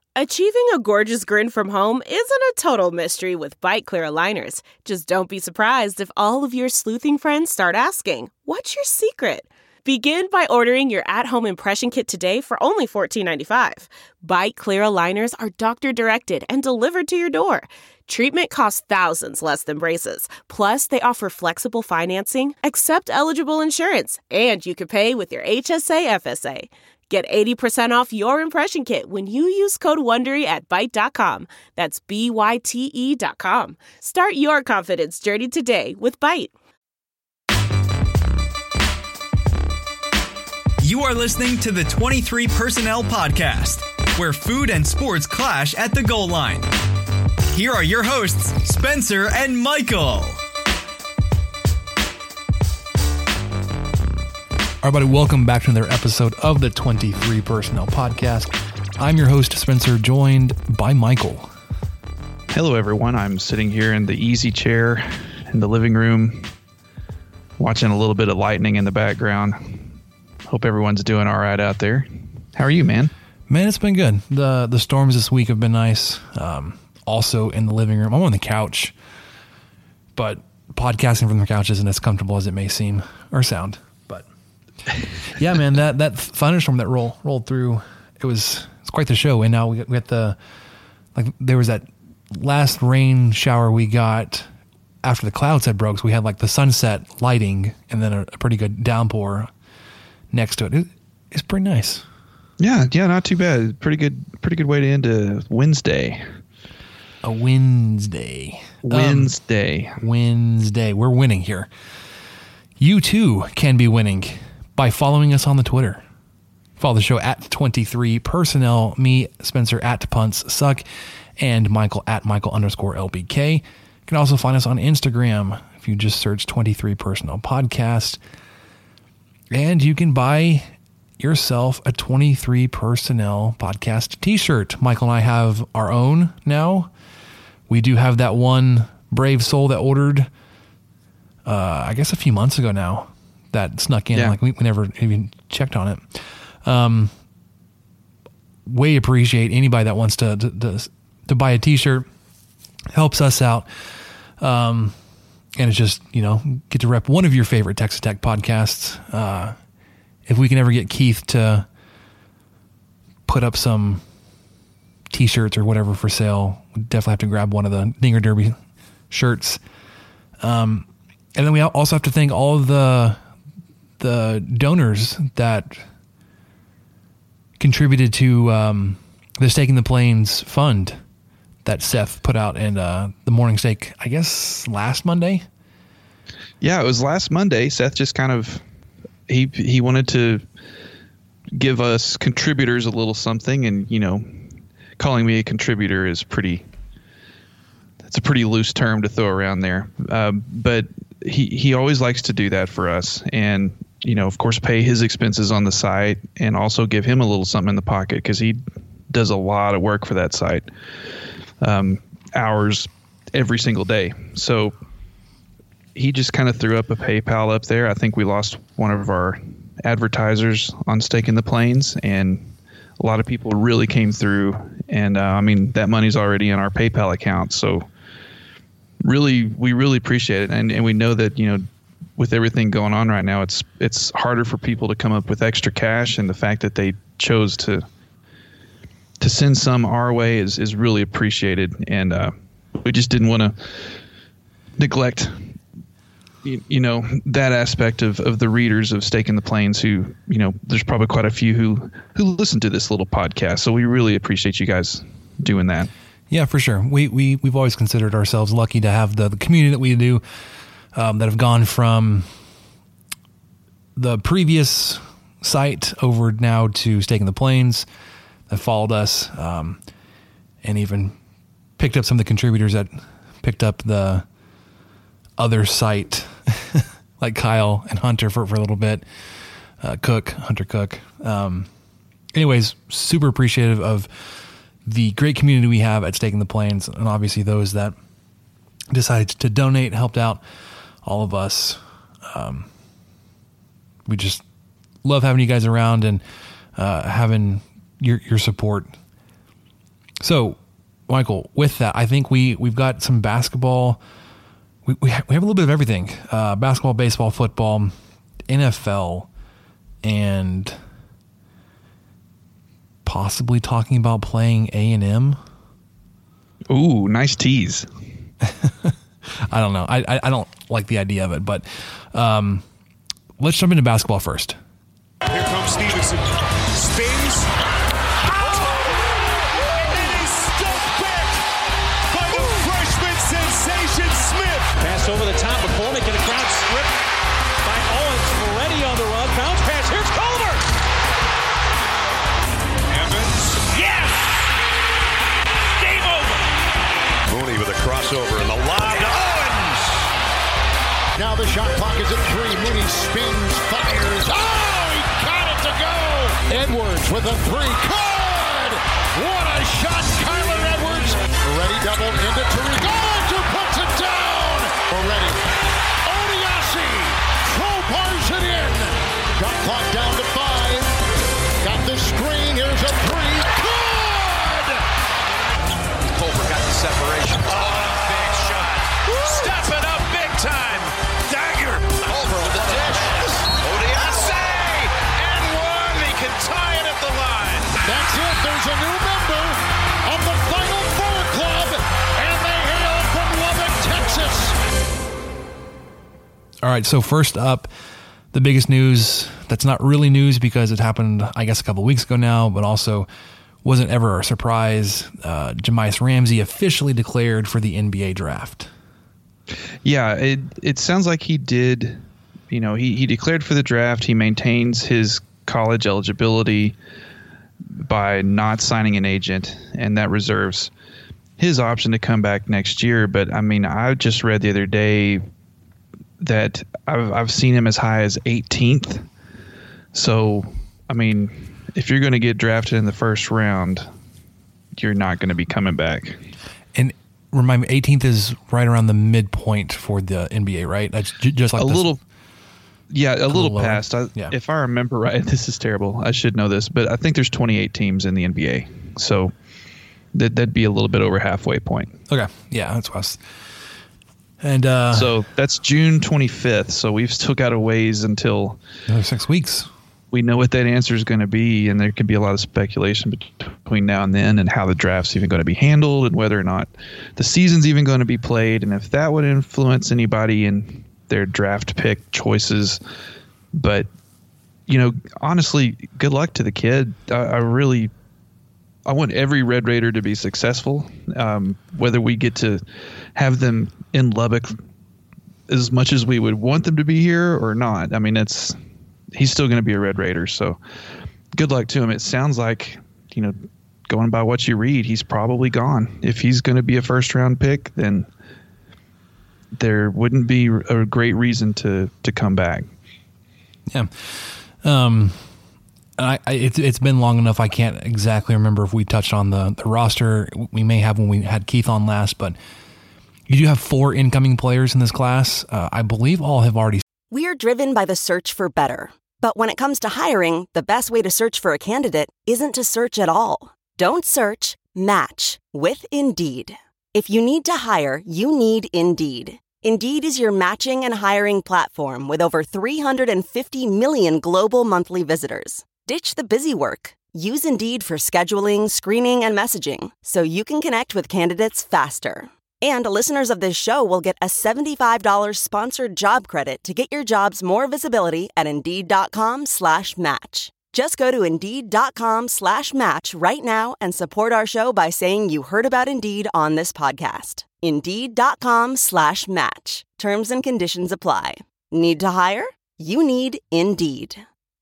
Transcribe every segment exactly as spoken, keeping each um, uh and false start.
Achieving a gorgeous grin from home isn't a total mystery with Byte Clear aligners. Just don't be surprised if all of your sleuthing friends start asking, "What's your secret?" Begin by ordering your at-home impression kit today for only fourteen ninety-five. Byte Clear aligners are doctor-directed and delivered to your door. Treatment costs thousands less than braces. Plus, they offer flexible financing, accept eligible insurance, and you can pay with your H S A F S A. Get eighty percent off your impression kit when you use code WONDERY at byte dot com. That's B Y T E dot com. Start your confidence journey today with Byte. You are listening to the twenty-three Personnel Podcast, where food and sports clash at the goal line. Here are your hosts, Spencer and Michael. Everybody, welcome back to another episode of the twenty-three Personnel Podcast. I'm your host, Spencer, joined by Michael. Hello, everyone. I'm sitting here in the easy chair in the living room, watching a little bit of lightning in the background. Hope everyone's doing all right out there. How are you, man? Man, it's been good. The the storms this week have been nice. Um, also in the living room. I'm on the couch, but podcasting from the couch isn't as comfortable as it may seem or sound. But yeah, man, that, that thunderstorm that roll, rolled through, it was it's quite the show. And now we got, we got the, like, there was that last rain shower we got after the clouds had broke. So we had like the sunset lighting and then a, a pretty good downpour next to it. it. It's pretty nice. Yeah, yeah, not too bad. Pretty good, pretty good way to end a Wednesday. A Wednesday. Wednesday. Um, Wednesday. We're winning here. You too can be winning by following us on the Twitter. Follow the show at twenty-three Personnel, me, Spencer at Punts Suck, and Michael at Michael underscore L B K. You can also find us on Instagram if you just search twenty-three Personnel Podcast. And you can buy yourself a twenty-three Personnel Podcast t-shirt. Michael and I have our own now. We do have that one brave soul that ordered, uh, I guess a few months ago now, that snuck in. Yeah. Like we, we never even checked on it. Um, way appreciate anybody that wants to, to, to, to buy a t-shirt. Helps us out. Um, and it's just, you know, get to rep one of your favorite Texas Tech podcasts. Uh, if we can ever get Keith to put up some t-shirts or whatever for sale, we definitely have to grab one of the Dinger Derby shirts. Um, and then we also have to thank all of the, the donors that contributed to, um, the Staking the Plains fund that Seth put out in, uh, the morning steak, I guess last Monday. Yeah, it was last Monday. Seth just kind of, he, he wanted to give us contributors a little something, and, you know, calling me a contributor is pretty, it's a pretty loose term to throw around there. Um, but he, he always likes to do that for us, and, you know, of course, pay his expenses on the site and also give him a little something in the pocket, because he does a lot of work for that site, um, hours every single day. So he just kind of threw up a PayPal up there. I think we lost one of our advertisers on Staking the Plains, and a lot of people really came through, and uh, I mean, that money's already in our PayPal account. So really, we really appreciate it. And, and we know that, you know, with everything going on right now, it's, it's harder for people to come up with extra cash, and the fact that they chose to, to send some our way is, is really appreciated. And uh, we just didn't want to neglect, you, you know, that aspect of, of the readers of Staking the Plains who, you know, there's probably quite a few who, who listen to this little podcast. So we really appreciate you guys doing that. Yeah, for sure. We, we, we've always considered ourselves lucky to have the, the community that we do, um, that have gone from the previous site over now to Staking the Plains, that followed us, um, and even picked up some of the contributors that picked up the other site, like Kyle and Hunter for, for a little bit, uh, Cook, Hunter Cook. Um, anyways, super appreciative of the great community we have at Staking the Plains, and obviously those that decided to donate, helped out all of us. Um, we just love having you guys around, and uh, having your your support So, Michael, with that, I think we, we've got some basketball. We, we, ha- we have a little bit of everything. Uh, basketball, baseball, football, N F L, and possibly talking about playing A and M. Ooh, nice tease. I don't know. I, I I don't like the idea of it, but um, let's jump into basketball first. Here comes Stevenson. Spins. Oh! It is stuck back by the freshman sensation Smith. Pass over the top of Foreman. Get a ground strip by Owens. Moretti on the run. Bounce pass. Here's Culver. Evans. Yes! Game over. Mooney with a crossover and the lob to Owens. Now the shot clock is at three. Mooney spins, fires. Oh, he got it to go. Edwards with a three. Good! What a shot, Kyler Edwards. Moretti doubled into Tariq. Owens who puts it down. Moretti. Odiasi crowbars it in. Shot clock down to five. Got the screen. Here's a three. Good! Culver got the separation. Oh, big shot. Step it up big time. Dagger. Culver with the dish. Odiase. And one. He can tie it at the line. That's it. There's a new member of the Final Four Club, and they hail from Lubbock, Texas. All right, so first up, the biggest news that's not really news because it happened, I guess, a couple weeks ago now, but also wasn't ever a surprise. Uh, Jahmi'us Ramsey officially declared for the N B A draft. Yeah, it it sounds like he did. You know, he, he declared for the draft. He maintains his college eligibility by not signing an agent, and that reserves his option to come back next year. But I mean, I just read the other day that I've I've seen him as high as eighteenth. So, I mean, if you're going to get drafted in the first round, you're not going to be coming back. And remind me, eighteenth is right around the midpoint for the N B A, right? That's j- just like a this. little, yeah, a, a little, little past. I, yeah. If I remember right, this is terrible. I should know this, but I think there's twenty-eight teams in the N B A, so that that'd be a little bit over halfway point. Okay, yeah, that's what I was. And uh, so that's June twenty-fifth. So we've still got a ways until another six weeks. We know what that answer is going to be, and there could be a lot of speculation between now and then, and how the draft's even going to be handled, and whether or not the season's even going to be played, and if that would influence anybody in their draft pick choices. But you know, honestly, good luck to the kid. I, I really, I want every Red Raider to be successful. Um, whether we get to have them in Lubbock as much as we would want them to be here or not, I mean, it's. He's still going to be a Red Raider, so good luck to him. It sounds like, you know, going by what you read, he's probably gone. If he's going to be a first-round pick, then there wouldn't be a great reason to to come back. Yeah. Um, I, I it's it's been long enough. I can't exactly remember if we touched on the, the roster. We may have when we had Keith on last, but you do have four incoming players in this class. Uh, I believe all have already. We're driven by the search for better. But when it comes to hiring, the best way to search for a candidate isn't to search at all. Don't search, match with Indeed. If you need to hire, you need Indeed. Indeed is your matching and hiring platform with over three hundred fifty million global monthly visitors. Ditch the busy work. Use Indeed for scheduling, screening, and messaging so you can connect with candidates faster. And listeners of this show will get a seventy-five dollars sponsored job credit to get your jobs more visibility at Indeed.com slash match. Just go to Indeed.com slash match right now and support our show by saying you heard about Indeed on this podcast. Indeed.com slash match. Terms and conditions apply. Need to hire? You need Indeed.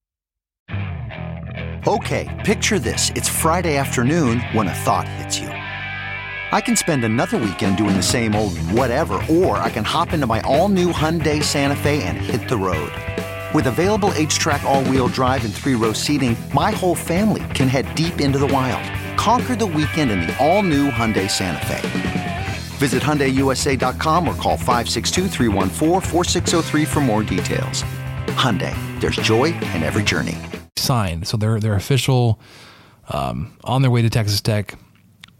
Okay, picture this. It's Friday afternoon when a thought hits you. I can spend another weekend doing the same old whatever, or I can hop into my all-new Hyundai Santa Fe and hit the road. With available H-Track all-wheel drive and three-row seating, my whole family can head deep into the wild. Conquer the weekend in the all-new Hyundai Santa Fe. Visit Hyundai U S A dot com or call five six two, three one four, four six zero three for more details. Hyundai, there's joy in every journey. Signed, so they're they're official, um, on their way to Texas Tech.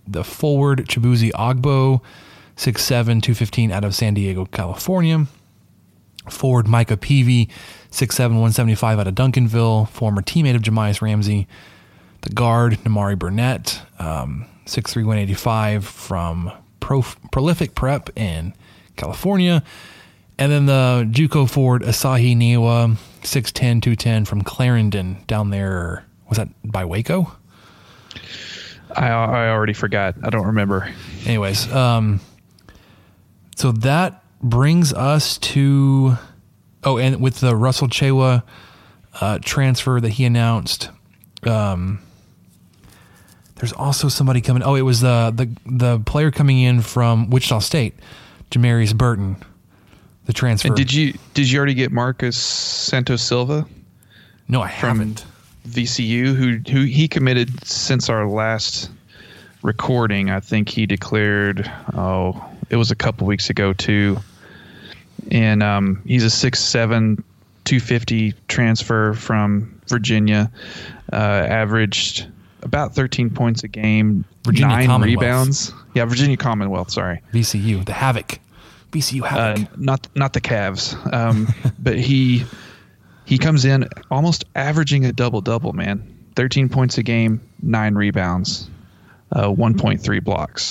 the forward, Chibuzi Ogbo, six seven, two fifteen out of San Diego, California. Forward, Micah Peavy, six seven, one seventy-five out of Duncanville, former teammate of Jemias Ramsey. The guard, Namari Burnett, um, six three, one eighty-five from Pro, Prolific Prep in California. And then the JUCO forward, Asahi Niwa, six ten, two ten from Clarendon down there. Was that by Waco? I I already forgot. I don't remember. Anyways, um, so that brings us to, oh, and with the Russell Chewa uh, transfer that he announced, um, there's also somebody coming. Oh, it was the the the player coming in from Wichita State, Jamarius Burton, the transfer. And did you did you already get Marcus Santos Silva? No, I from haven't. V C U, who who he committed since our last recording. I think he declared. Oh, it was a couple weeks ago too. And um, he's a six seven, two fifty transfer from Virginia. Uh, averaged about thirteen points a game, Virginia nine rebounds. Yeah, Virginia Commonwealth. Sorry, V C U, the Havoc. V C U Havoc. Uh, not not the Cavs. Um, but he he comes in almost averaging a double double. Man, thirteen points a game, nine rebounds, uh, one point three blocks.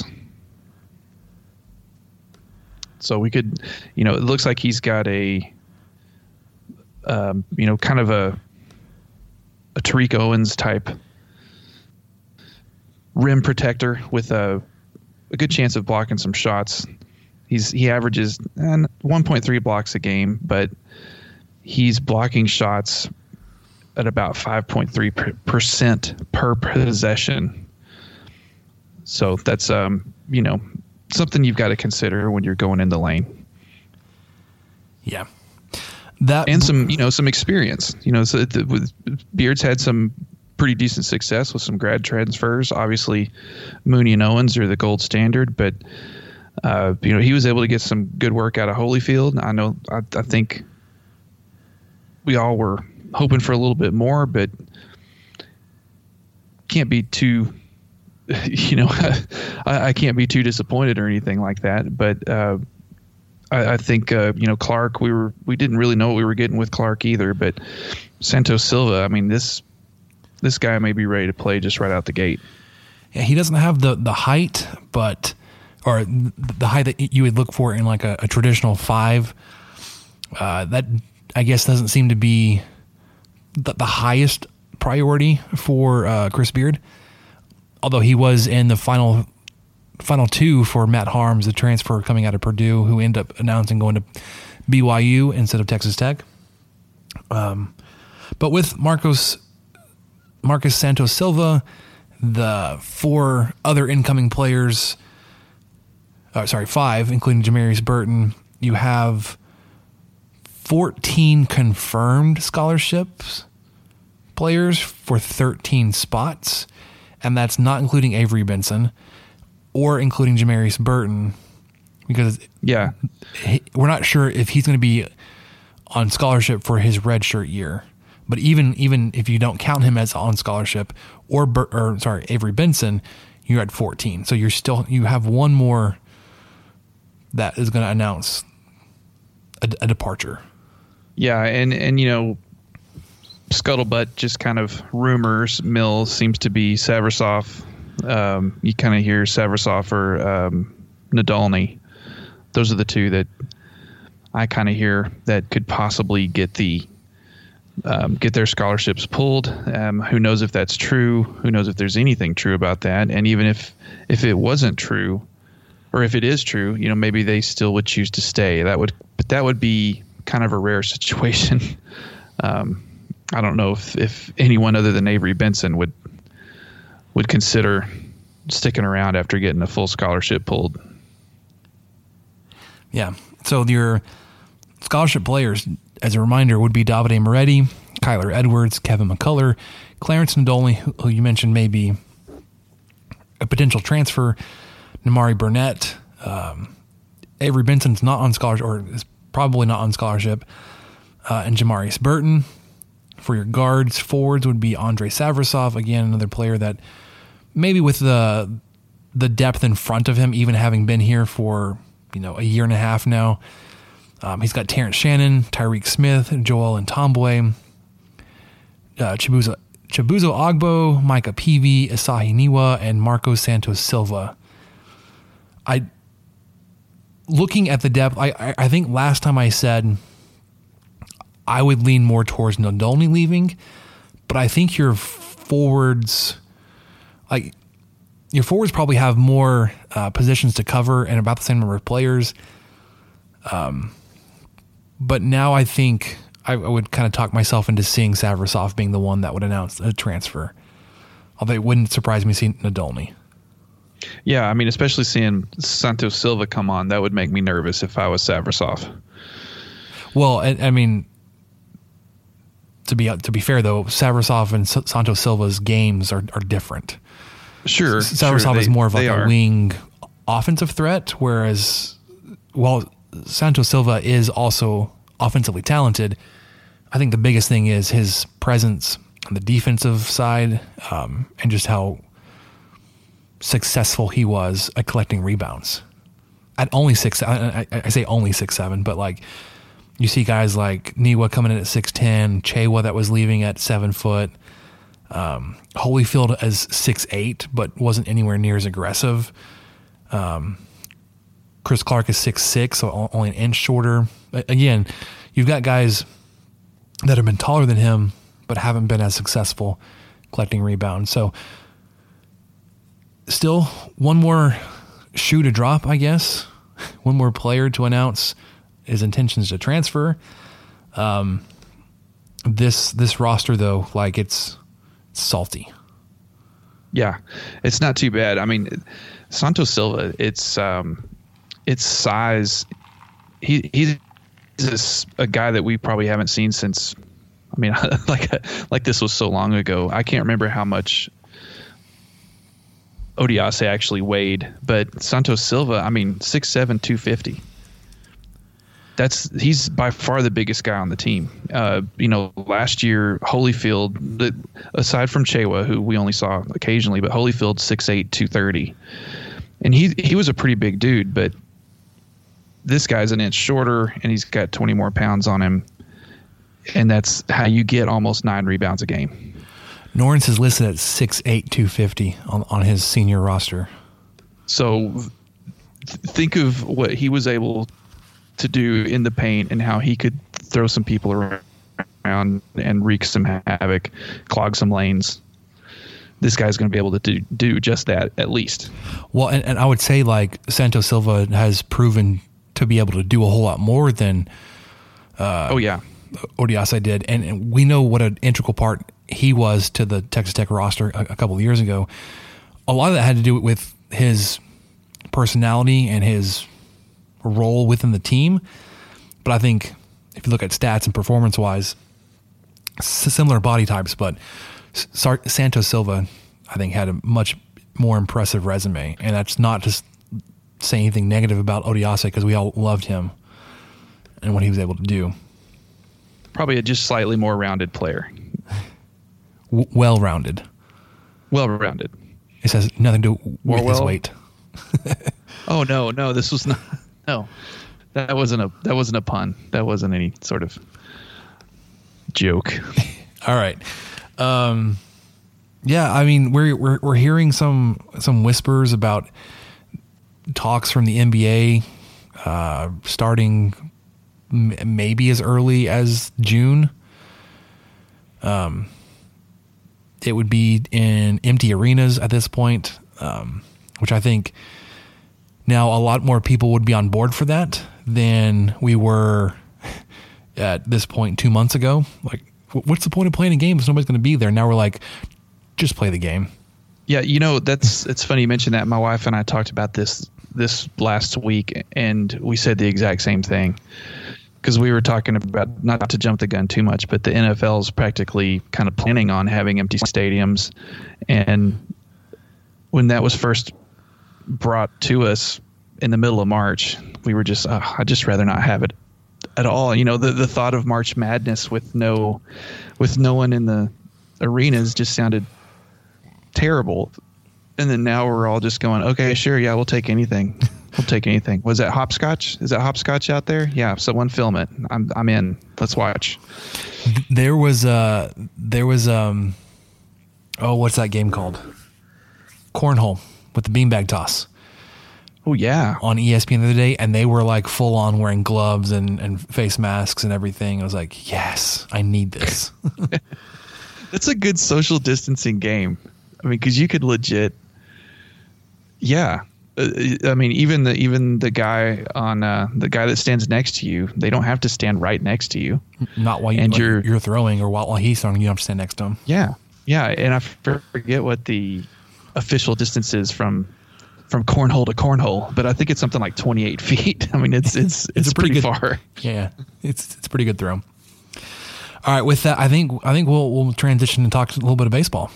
So we could, you know, it looks like he's got a, um, you know, kind of a, a Tariq Owens type rim protector with a, a good chance of blocking some shots. He's he averages one point three blocks a game, but he's blocking shots at about five point three percent per possession. So that's, um, you know, something you've got to consider when you're going in the lane. Yeah. That and some, you know, some experience, you know, so the, with Beard's had some pretty decent success with some grad transfers. Obviously Mooney and Owens are the gold standard, but uh, you know, he was able to get some good work out of Holyfield. I know, I, I think we all were hoping for a little bit more, but can't be too, you know, I, I can't be too disappointed or anything like that. But uh, I, I think, uh, you know, Clark, we were, we didn't really know what we were getting with Clark either, but Santos Silva, I mean, this, this guy may be ready to play just right out the gate. Yeah. He doesn't have the, the height, but, or the height that you would look for in like a, a traditional five. Uh, that I guess doesn't seem to be the, the highest priority for uh, Chris Beard. Although he was in the final final two for Matt Harms, the transfer coming out of Purdue, who ended up announcing going to B Y U instead of Texas Tech. Um, but with Marcos Marcus Santos Silva, the four other incoming players, uh, sorry, five, including Jamarius Burton, you have fourteen confirmed scholarships players for thirteen spots. And that's not including Avery Benson or including Jamarius Burton, because yeah, he, we're not sure if he's going to be on scholarship for his redshirt year. But even even if you don't count him as on scholarship, or or sorry, Avery Benson, you're at fourteen. So you're still you have one more that is going to announce a, a departure. Yeah, and and you know, scuttlebutt, just kind of rumors mill seems to be Savrasov. Um, you kind of hear Savrasov or um, Nadolny. Those are the two that I kind of hear that could possibly get the um, get their scholarships pulled. Um, who knows if that's true? Who knows if there's anything true about that? And even if if it wasn't true, or if it is true, you know, maybe they still would choose to stay. That would, but that would be kind of a rare situation. um, I don't know if, if anyone other than Avery Benson would would consider sticking around after getting a full scholarship pulled. Yeah. So your scholarship players, as a reminder, would be Davide Moretti, Kyler Edwards, Kevin McCullough, Clarence Nadolny, who you mentioned may be a potential transfer, Namari Burnett, um, Avery Benson's not on scholarship, or is probably not on scholarship, uh, and Jamarius Burton. For your guards, forwards would be Andre Savrasov, again, another player that maybe with the the depth in front of him, even having been here for, you know, a year and a half now. Um, he's got Terrence Shannon, Tyreek Smith, Joel Ntambwe, uh, Chibuzo, Chibuzo Ogbo, Micah Peavy, Asahi Niwa, and Marco Santos Silva. I, looking at the depth, I, I, I think last time I said I would lean more towards Nadolny leaving, but I think your forwards, like your forwards probably have more uh, positions to cover and about the same number of players. Um, but now I think I, I would kind of talk myself into seeing Savrasov being the one that would announce a transfer. Although it wouldn't surprise me seeing Nadolny. Yeah, I mean, especially seeing Santos Silva come on, that would make me nervous if I was Savrasov. Well, I, I mean, to be to be fair though, Savrasov and S- Santos Silva's games are, are different. Sure, Savrasov sure, is they, more of like a are. wing offensive threat, whereas while Santos Silva is also offensively talented, I think the biggest thing is his presence on the defensive side, um, and just how successful he was at collecting rebounds. At only six, I, I, I say only six seven, but like you see guys like Niwa coming in at six ten, Chewa that was leaving at seven foot, um, Holyfield as six eight, but wasn't anywhere near as aggressive. Um, Chris Clark is six six, so only an inch shorter. Again, you've got guys that have been taller than him, but haven't been as successful collecting rebounds. So still one more shoe to drop, I guess. One more player to announce his intentions to transfer. Um, this this roster, though, like it's, it's salty. Yeah, it's not too bad. I mean, Santos Silva, it's um, it's size. He he's a, a guy that we probably haven't seen since. I mean, like like this was so long ago. I can't remember how much Odiase actually weighed, but Santos Silva, I mean, six seven, two fifty. That's he's by far the biggest guy on the team. Uh, you know, last year Holyfield, the, aside from Chewa, who we only saw occasionally, but Holyfield six eight, two thirty, and he he was a pretty big dude. But this guy's an inch shorter, and he's got twenty more pounds on him, and that's how you get almost nine rebounds a game. Norris is listed at six eight, two fifty on, on his senior roster. So th- think of what he was able to do in the paint and how he could throw some people around and wreak some havoc, clog some lanes. This guy's going to be able to do, do just that, at least. Well, and, and I would say like Santos Silva has proven to be able to do a whole lot more than uh, oh yeah, Odiase did. And, and we know what an integral part he was to the Texas Tech roster a, a couple of years ago. A lot of that had to do with his personality and his role within the team. But I think if you look at stats and performance wise, similar body types, but Santos Silva, I think, had a much more impressive resume. And that's not just saying anything negative about Odiase, because we all loved him and what he was able to do. Probably a just slightly more rounded player. W- well-rounded. Well-rounded. It has nothing to do with well, his weight. Oh no, no, this was not. No, that wasn't a that wasn't a pun. That wasn't any sort of joke. All right. Um, yeah, I mean, we're we're we're hearing some some whispers about talks from the N B A uh, starting m- maybe as early as June. Um, it would be in empty arenas at this point, um, which I think now a lot more people would be on board for that than we were at this point two months ago. Like, what's the point of playing a game if nobody's going to be there? Now we're like, just play the game. Yeah, you know, that's it's funny you mentioned that. My wife and I talked about this this last week, and we said the exact same thing. Because we were talking about, not to jump the gun too much, but the N F L is practically kind of planning on having empty stadiums. And when that was first brought to us in the middle of March, we were just, oh, I'd just rather not have it at all. You know, the, the thought of March Madness with no, with no one in the arenas just sounded terrible. And then now we're all just going, okay, sure, yeah, we'll take anything. We'll take anything. Was that hopscotch? Is that hopscotch out there? Yeah, someone film it. I'm I'm in. Let's watch. There was uh there was um oh what's that game called? Cornhole with the beanbag toss. Oh yeah, on E S P N the other day, and they were like full on wearing gloves and, and face masks and everything. I was like, yes, I need this. That's a good social distancing game. I mean, because you could legit, yeah. Uh, I mean, even the even the guy on uh, the guy that stands next to you, they don't have to stand right next to you. Not while you, and like, you're you're throwing, or while, while he's throwing, you don't have to stand next to him. Yeah, yeah. And I forget what the official distance is from. From cornhole to cornhole, but I think it's something like twenty-eight feet. I mean, it's it's it's, it's pretty, pretty far. Yeah, it's it's a pretty good throw. All right, with that, I think I think we'll we'll transition and talk a little bit of baseball.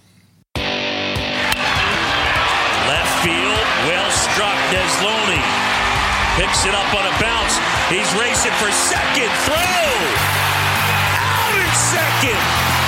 Left field, well struck. Desloney picks it up on a bounce. He's racing for second. Throw out in second.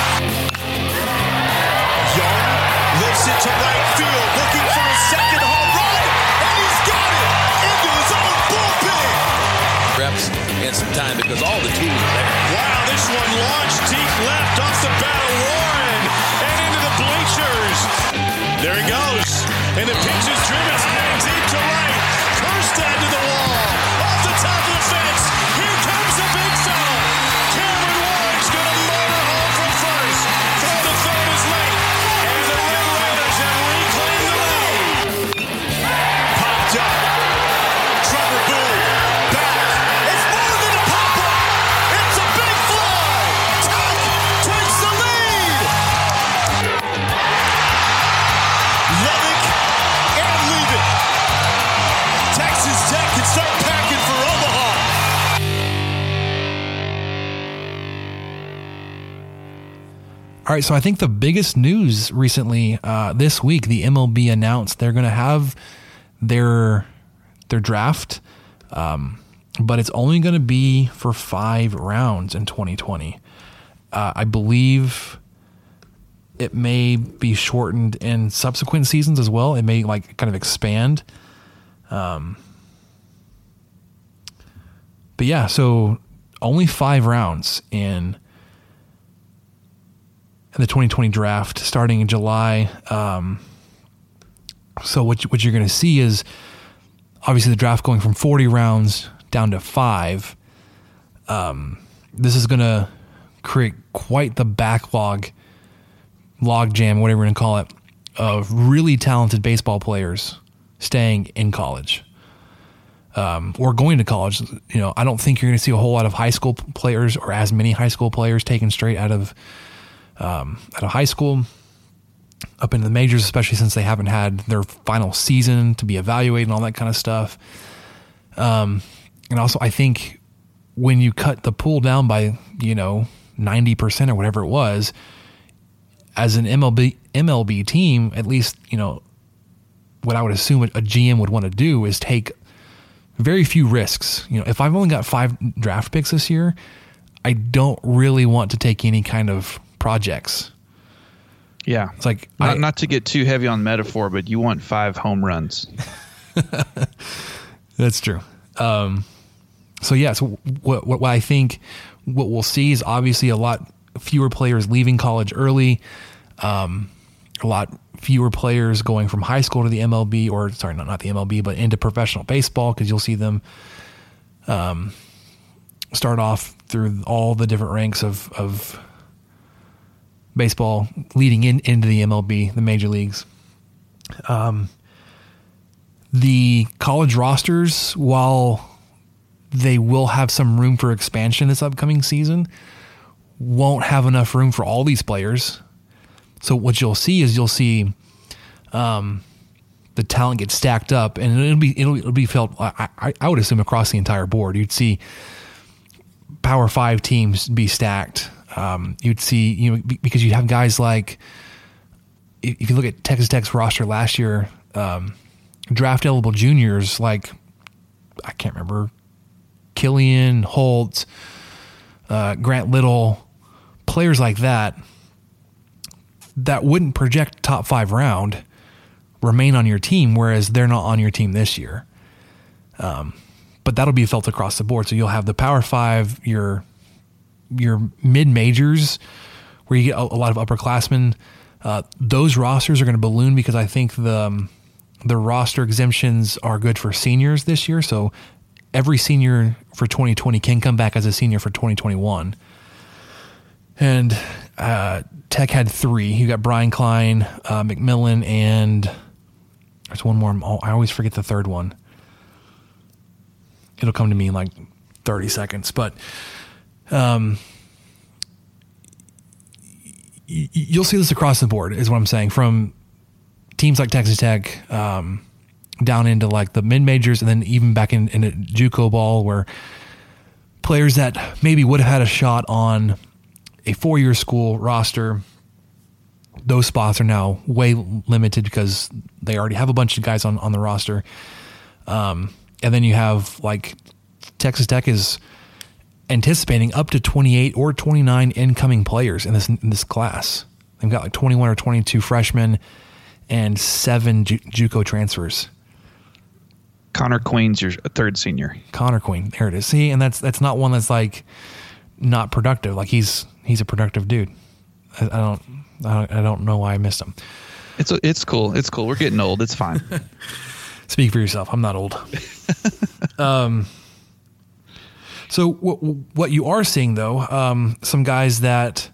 Young lifts it to right field, looking for a second home run, and he's got it into his own bullpen. Reps and some time because all the tools are there. Wow, this one launched deep left off the bat of Warren and into the bleachers. There he goes, and the pitch is driven deep to right. Kjerstad to the wall, off the top of the fence. Here comes the big fella. Cameron Warren's going to motor home from first. Throw to third is late. Trevor Boone, back. It's more than a pop-up. It's a big fly. Tech takes the lead. Levick and leave it. Texas Tech can start packing for Omaha. All right, so I think the biggest news recently uh, this week, the M L B announced they're going to have their their draft, um, but it's only going to be for five rounds in twenty twenty. Uh, I believe it may be shortened in subsequent seasons as well. It may like kind of expand. Um, but yeah, so only five rounds in. The twenty twenty draft starting in July. Um, so what what you're going to see is obviously the draft going from forty rounds down to five. Um, this is going to create quite the backlog, log jam, whatever you want to call it, of really talented baseball players staying in college um, or going to college. You know, I don't think you're going to see a whole lot of high school players or as many high school players taken straight out of Um, out of high school up into the majors, especially since they haven't had their final season to be evaluated and all that kind of stuff. Um, and also I think when you cut the pool down by, you know, ninety percent or whatever it was, as an M L B, M L B team, at least, you know, what I would assume a G M would want to do is take very few risks. You know, if I've only got five draft picks this year, I don't really want to take any kind of projects. Yeah. It's like, not, I, not to get too heavy on metaphor, but you want five home runs. That's true. Um, so yeah, so what, what, what I think what we'll see is obviously a lot fewer players leaving college early. Um, a lot fewer players going from high school to the M L B or sorry, not, not the M L B, but into professional baseball. Cause you'll see them, um, start off through all the different ranks of, of, baseball leading in into the M L B, the major leagues. Um, the college rosters, while they will have some room for expansion this upcoming season, won't have enough room for all these players. So what you'll see is you'll see um, the talent get stacked up, and it'll be it'll, it'll be felt. I, I, I would assume across the entire board, you'd see Power Five teams be stacked. Um, you'd see, you know, because you have guys like, if you look at Texas Tech's roster last year, um, draft eligible juniors like, I can't remember, Killian, Holt, uh, Grant Little, players like that, that wouldn't project top five round, remain on your team, whereas they're not on your team this year. Um, but that'll be felt across the board. So you'll have the Power Five, your your mid majors, where you get a, a lot of upperclassmen. Uh, those rosters are going to balloon because I think the um, the roster exemptions are good for seniors this year. So every senior for twenty twenty can come back as a senior for twenty twenty-one. And uh, Tech had three. You got Brian Klein, uh, McMillan, and there's one more. Oh, I always forget the third one. It'll come to me in like thirty seconds. But um, y- you'll see this across the board is what I'm saying. From teams like Texas Tech um, down into like the mid-majors and then even back in, in a JUCO ball where players that maybe would have had a shot on a four-year school roster, those spots are now way limited because they already have a bunch of guys on, on the roster. Um, and then you have like Texas Tech is anticipating up to twenty-eight or twenty-nine incoming players in this in this class. They've got like twenty-one or twenty-two freshmen and seven Ju- JUCO transfers. Connor Queen's your third senior. Connor Queen, there it is. See, and that's that's not one that's like not productive. Like he's he's a productive dude. I, I don't I don't I don't know why I missed him. It's a, it's cool. It's cool. We're getting old. It's fine. Speak for yourself. I'm not old. um. So what what you are seeing though, um, some guys that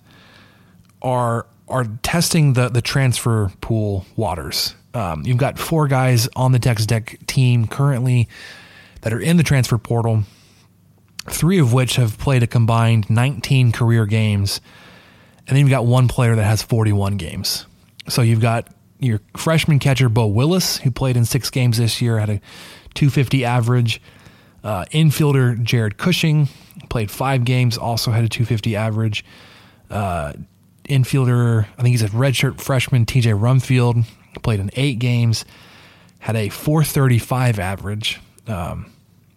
are are testing the the transfer pool waters. Um, you've got four guys on the Texas Tech team currently that are in the transfer portal, three of which have played a combined nineteen career games, and then you've got one player that has forty-one games. So you've got your freshman catcher, Bo Willis, who played in six games this year, had a two fifty average. Uh, infielder Jared Cushing played five games, also had a two fifty average. Uh, infielder, I think he's a redshirt freshman, T J Rumfield, played in eight games, had a four thirty-five average. Um,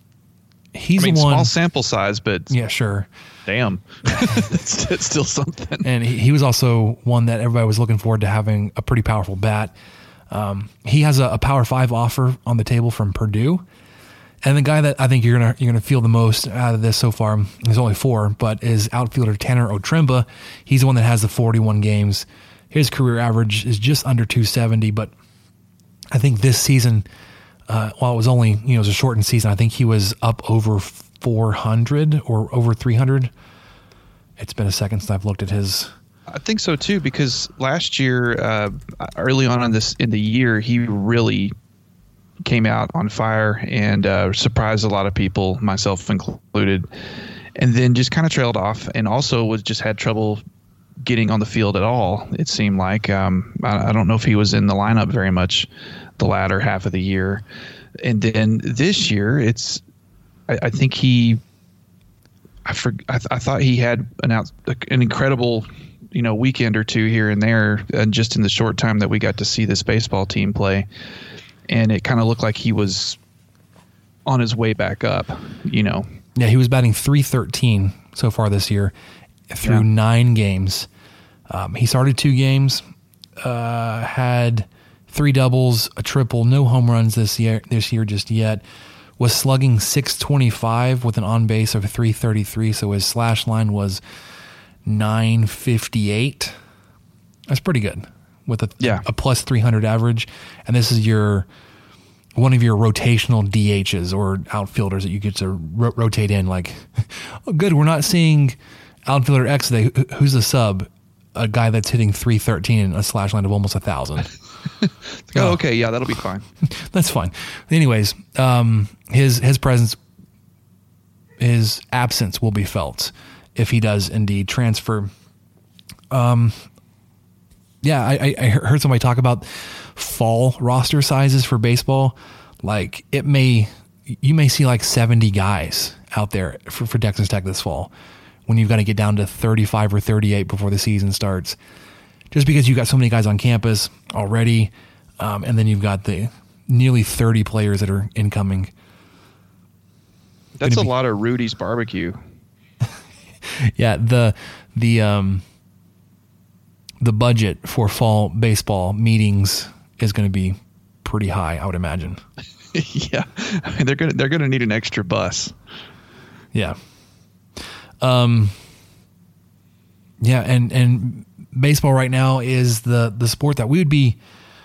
he's I mean, the one, small sample size, but yeah, sure. Damn, it's, it's still something. And he, he was also one that everybody was looking forward to having a pretty powerful bat. Um, he has a, a Power Five offer on the table from Purdue. And the guy that I think you're gonna you're gonna feel the most out of this so far, there's only four, but is outfielder Tanner Otremba. He's the one that has the forty-one games. His career average is just under two seventy, but I think this season, uh, while it was only you know it was a shortened season, I think he was up over four hundred or over three hundred. It's been a second since I've looked at his. I think so too, because last year, uh, early on in this in the year, he really came out on fire and uh, surprised a lot of people, myself included, and then just kind of trailed off, and also was just had trouble getting on the field at all. It seemed like um, I, I don't know if he was in the lineup very much the latter half of the year, and then this year it's I, I think he I, for, I, th- I thought he had an out, an incredible you know weekend or two here and there, and just in the short time that we got to see this baseball team play. And it kind of looked like he was on his way back up, you know. Yeah, he was batting three thirteen so far this year through yeah. nine games. Um, he started two games, uh, had three doubles, a triple, no home runs this year, this year just yet. Was slugging six twenty-five with an on base of three thirty-three, so his slash line was nine fifty-eight. That's pretty good. With a, yeah. a plus three hundred average. And this is your one of your rotational D Hs or outfielders that you get to ro- rotate in. Like, oh, good, we're not seeing outfielder X today. Who's the sub? A guy that's hitting three thirteen and a slash line of almost one thousand. Oh, okay, yeah, that'll be fine. That's fine. Anyways, um, his his presence, his absence will be felt if he does indeed transfer. Um. Yeah, I, I heard somebody talk about fall roster sizes for baseball. Like it may, you may see like seventy guys out there for, for Texas Tech this fall when you've got to get down to thirty-five or thirty-eight before the season starts. Just because you've got so many guys on campus already, um, and then you've got the nearly thirty players that are incoming. That's be, a lot of Rudy's barbecue. Yeah, the the um. The budget for fall baseball meetings is going to be pretty high, I would imagine. Yeah, I mean, they're gonna they're gonna need an extra bus. Yeah. Um. Yeah, and and baseball right now is the the sport that we would be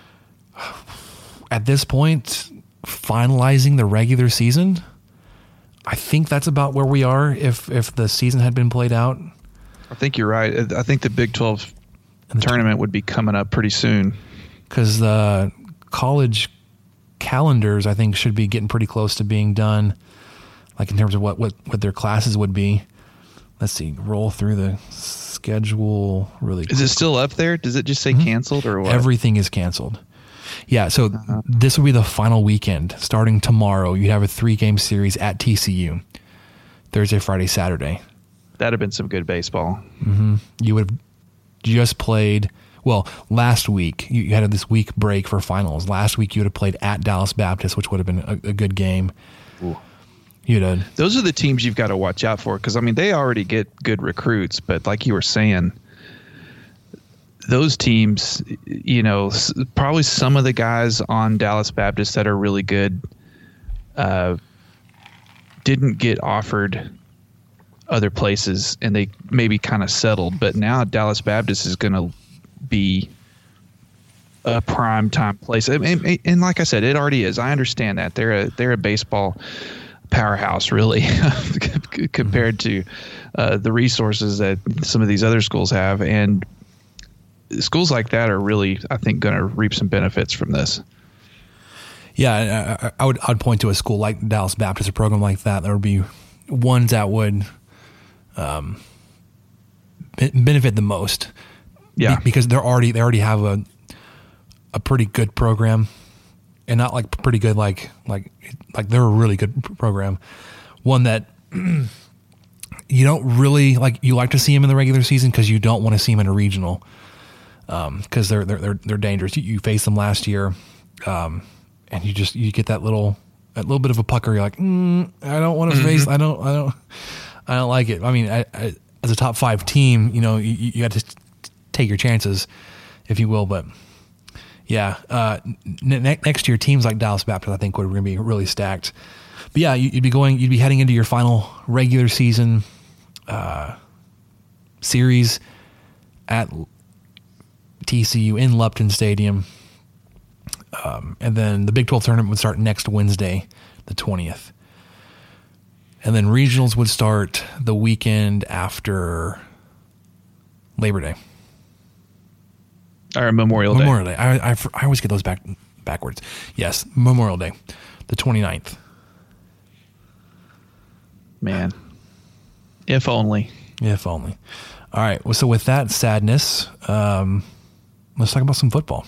at this point finalizing the regular season. I think that's about where we are if if the season had been played out. I think you're right. I think the Big twelve tournament would be coming up pretty soon. Because the college calendars, I think, should be getting pretty close to being done, like in terms of what, what, what their classes would be. Let's see, roll through the schedule really quick. Is it still up there? Does it just say mm-hmm. canceled or what? Everything is canceled. Yeah, so uh-huh. this will be the final weekend. Starting tomorrow, you'd have a three-game series at T C U. Thursday, Friday, Saturday. That'd have been some good baseball. Mm-hmm. You would have just played, well, last week, you, you had this week break for finals. Last week, you would have played at Dallas Baptist, which would have been a, a good game. Ooh. You'd have, Those are the teams you've got to watch out for because, I mean, they already get good recruits, but like you were saying, those teams, you know, probably some of the guys on Dallas Baptist that are really good uh, didn't get offered other places and they maybe kind of settled. But now Dallas Baptist is going to be a prime time place. And, and, and like I said, it already is. I understand that. They're a, they're a baseball powerhouse, really, compared to uh, the resources that some of these other schools have. And schools like that are really, I think, going to reap some benefits from this. Yeah, I, I would I'd point to a school like Dallas Baptist, a program like that. There would be ones that would um, benefit the most. Yeah, Be, because they're already they already have a a pretty good program, and not like pretty good like like like they're a really good program. One that you don't really like. You like to see them in the regular season because you don't want to see them in a regional. Because um, they're they're they're they're dangerous. You, you faced them last year, um, and you just you get that little that little bit of a pucker. You're like, mm, I don't want to mm-hmm. face. I don't I don't I don't like it. I mean, I, I, as a top five team, you know, you, you got to take your chances, if you will. But yeah, uh, ne- next year, teams like Dallas Baptist, I think, would going to be really stacked. But yeah, you'd be going, you'd be heading into your final regular season uh, series at T C U in Lupton Stadium. Um, and then the Big twelve tournament would start next Wednesday, the twentieth. And then regionals would start the weekend after Labor Day. Or Memorial Day. Memorial Day. I, I, I always get those back backwards. Yes, Memorial Day, the twenty-ninth. Man, if only. If only. All right, well, so with that sadness, um, let's talk about some football.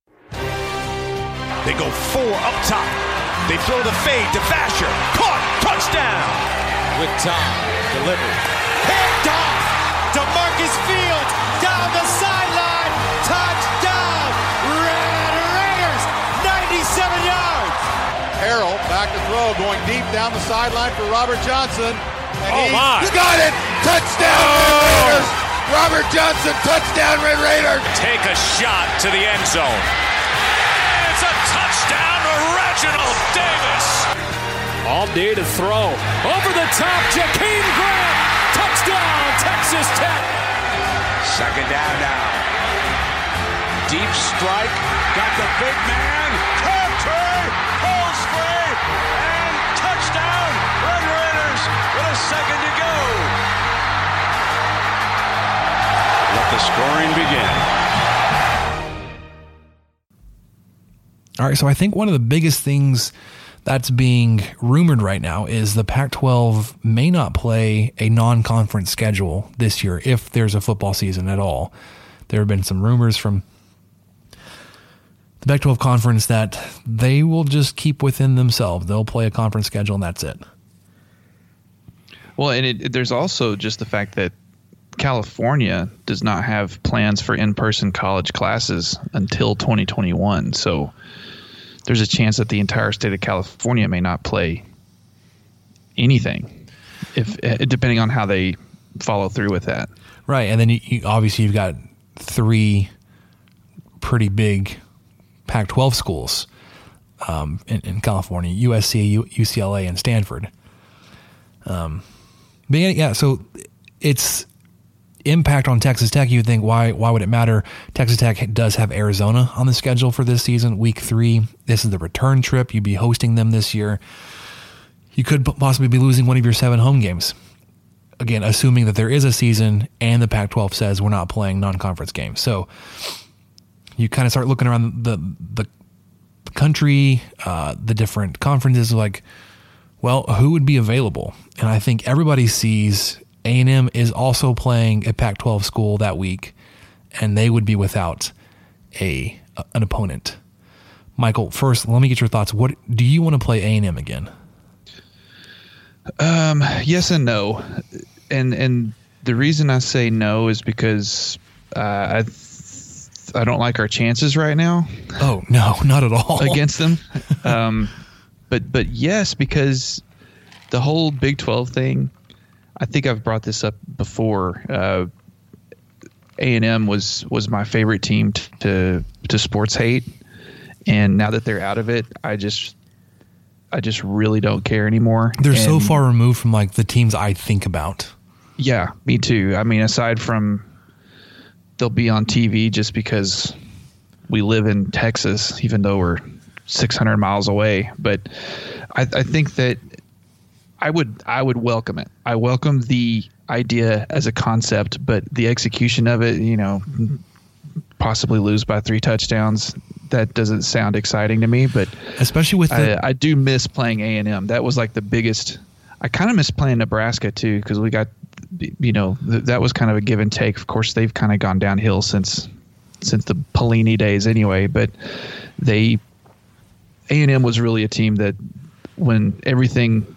They go four up top. They throw the fade to Vasher. Caught. Touchdown. With time. Delivered. Picked off. DeMarcus Fields down the sideline. Touchdown. Red Raiders. ninety-seven yards. Harrell back to throw. Going deep down the sideline for Robert Johnson. And oh, he my. Got it. Touchdown. Oh. Red Raiders. Robert Johnson. Touchdown. Red Raiders. Take a shot to the end zone. It's a touchdown to Reginald Davis. All day to throw. Over the top, Jakeem Grant. Touchdown, Texas Tech. Second down now. Deep strike. Got the big man. Turn, turn. Pulls free. And touchdown. Red Raiders with a second to go. Let the scoring begin. All right, so I think one of the biggest things that's being rumored right now is the Pac twelve may not play a non-conference schedule this year if there's a football season at all. There have been some rumors from the Pac twelve conference that they will just keep within themselves. They'll play a conference schedule and that's it. Well, and it, there's also just the fact that California does not have plans for in-person college classes until twenty twenty-one. So there's a chance that the entire state of California may not play anything, if depending on how they follow through with that. Right, and then you, you, obviously you've got three pretty big Pac twelve schools um, in, in California, U S C, U, UCLA, and Stanford. Um, but yeah, yeah, so it's impact on Texas Tech. You would think, why, why would it matter? Texas Tech does have Arizona on the schedule for this season, week three. This is the return trip. You'd be hosting them this year. You could possibly be losing one of your seven home games. Again, assuming that there is a season and the Pac twelve says we're not playing non-conference games. So you kind of start looking around the the country, uh, the different conferences, like, well, who would be available? And I think everybody sees A and M is also playing a Pac twelve school that week, and they would be without a an opponent. Michael, first, let me get your thoughts. What do you want to play A and M again? Um, yes and no. And and the reason I say no is because uh, I th- I don't like our chances right now. Oh, no, not at all. Against them. um, but but yes, because the whole Big twelve thing, I think I've brought this up before. Uh, A and M was was my favorite team t- to to sports hate, and now that they're out of it, I just I just really don't care anymore. They're and, so far removed from like the teams I think about. Yeah, me too. I mean, aside from they'll be on T V just because we live in Texas, even though we're six hundred miles away. But I, I think that I would I would welcome it. I welcome the idea as a concept, but the execution of it, you know, possibly lose by three touchdowns, that doesn't sound exciting to me. But especially with the, I, I do miss playing A and M. That was like the biggest. I kind of miss playing Nebraska too, because we got, you know, th- that was kind of a give and take. Of course, they've kind of gone downhill since since the Pelini days anyway. But they A and M was really a team that when everything.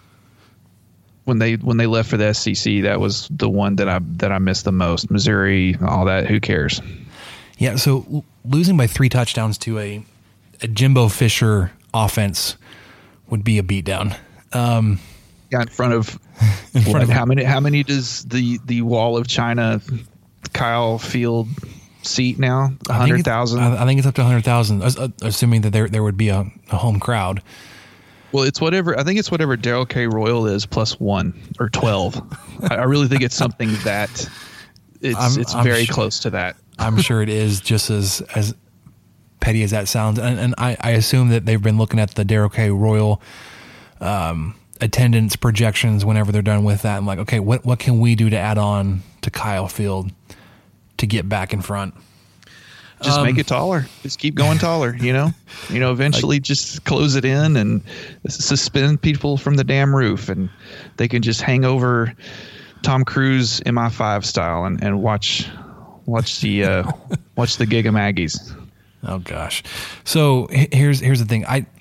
When they when they left for the S E C, that was the one that I that I missed the most. Missouri, all that. Who cares? Yeah. So l- losing by three touchdowns to a, a Jimbo Fisher offense would be a beatdown. Um, yeah, in front of in front what, of how many? How many does the the Wall of China Kyle Field seat now? A hundred thousand. I think it's up to a hundred thousand, assuming that there there would be a, a home crowd. Well, it's whatever. I think it's whatever Darrell K. Royal is plus one or twelve. I, I really think it's something that it's I'm, it's I'm very sure, close to that. I'm sure it is, just as as petty as that sounds. And, and I, I assume that they've been looking at the Darrell K. Royal um, attendance projections whenever they're done with that. I'm like, okay, what what can we do to add on to Kyle Field to get back in front? Just um, make it taller. Just keep going taller, you know? You know, eventually like, just close it in and suspend people from the damn roof, and they can just hang over Tom Cruise M I five style and, and watch watch the uh, watch the Giga Maggies. Oh gosh. So here's here's the thing. I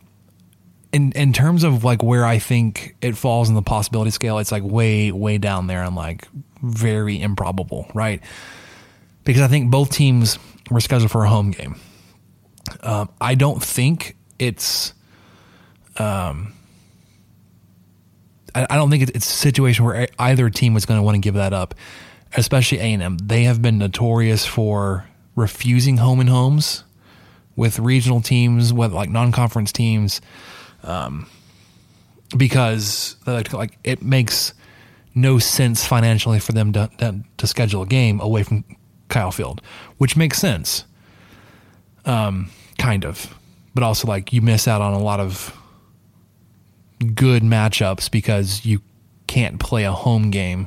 in in terms of like where I think it falls in the possibility scale, it's like way, way down there. I'm like very improbable, right? Because I think both teams were scheduled for a home game. Um, I don't think it's. Um, I, I don't think it's, it's a situation where either team was going to want to give that up, especially A and M. They have been notorious for refusing home and homes with regional teams, with like non-conference teams, um, because like, like it makes no sense financially for them to, to to schedule a game away from Kyle Field, which makes sense, um, kind of, but also like you miss out on a lot of good matchups because you can't play a home game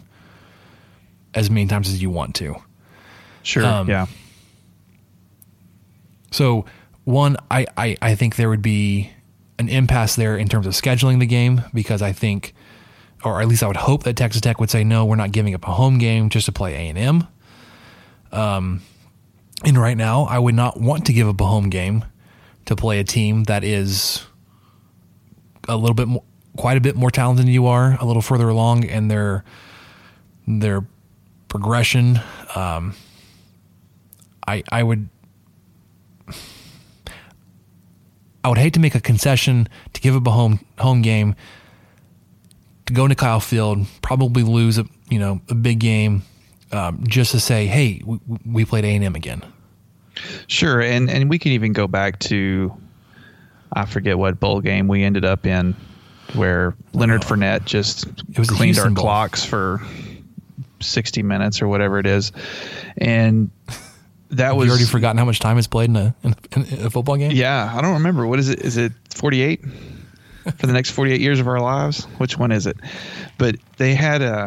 as many times as you want to. Sure. Um, yeah. So one, I, I, I think there would be an impasse there in terms of scheduling the game, because I think, or at least I would hope that Texas Tech would say, no, we're not giving up a home game just to play A and M. Um, and right now, I would not want to give up a home game to play a team that is a little bit more, quite a bit more talented than you are, a little further along in their their progression. Um, I I would I would hate to make a concession to give up a home home game to go into Kyle Field, probably lose a you know a big game. Um, just to say, hey, we, we played A and M again. Sure, and and we can even go back to, I forget what bowl game we ended up in, where Leonard oh. Fournette just it was cleaned our bowl. clocks for sixty minutes or whatever it is, and that Have was you already forgotten how much time is played in a, in a in a football game. Yeah, I don't remember. What is it? Is it forty-eight for the next forty-eight years of our lives? Which one is it? But they had a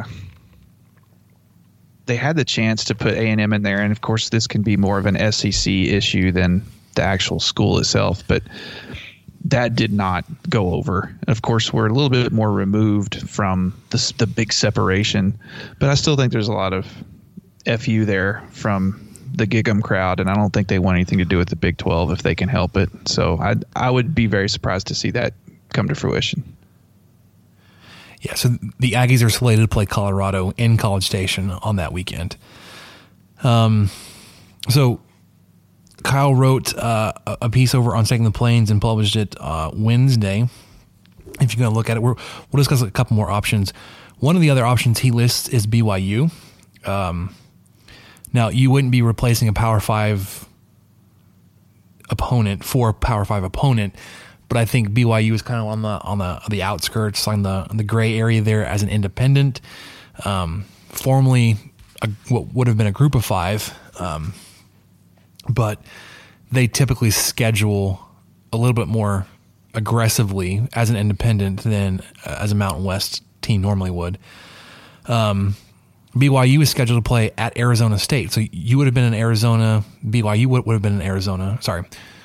they had the chance to put A and M in there, and of course this can be more of an S E C issue than the actual school itself, but that did not go over. Of course, we're a little bit more removed from the, the big separation, but I still think there's a lot of F U there from the Gig'em crowd, and I don't think they want anything to do with the Big twelve if they can help it. So I I would be very surprised to see that come to fruition. Yeah, so the Aggies are slated to play Colorado in College Station on that weekend. Um, so Kyle wrote uh, a piece over on Second the Plains and published it uh, Wednesday. If you're going to look at it, we're, we'll discuss a couple more options. One of the other options he lists is B Y U. Um, now, you wouldn't be replacing a Power Five opponent for a Power Five opponent, but I think B Y U is kind of on the on the the outskirts, on the on the gray area there as an independent. Um, formerly, a, what would have been a Group of Five, um, but they typically schedule a little bit more aggressively as an independent than uh, as a Mountain West team normally would. Um, B Y U is scheduled to play at Arizona State, so you would have been in Arizona. B Y U would, would have been in Arizona. Sorry.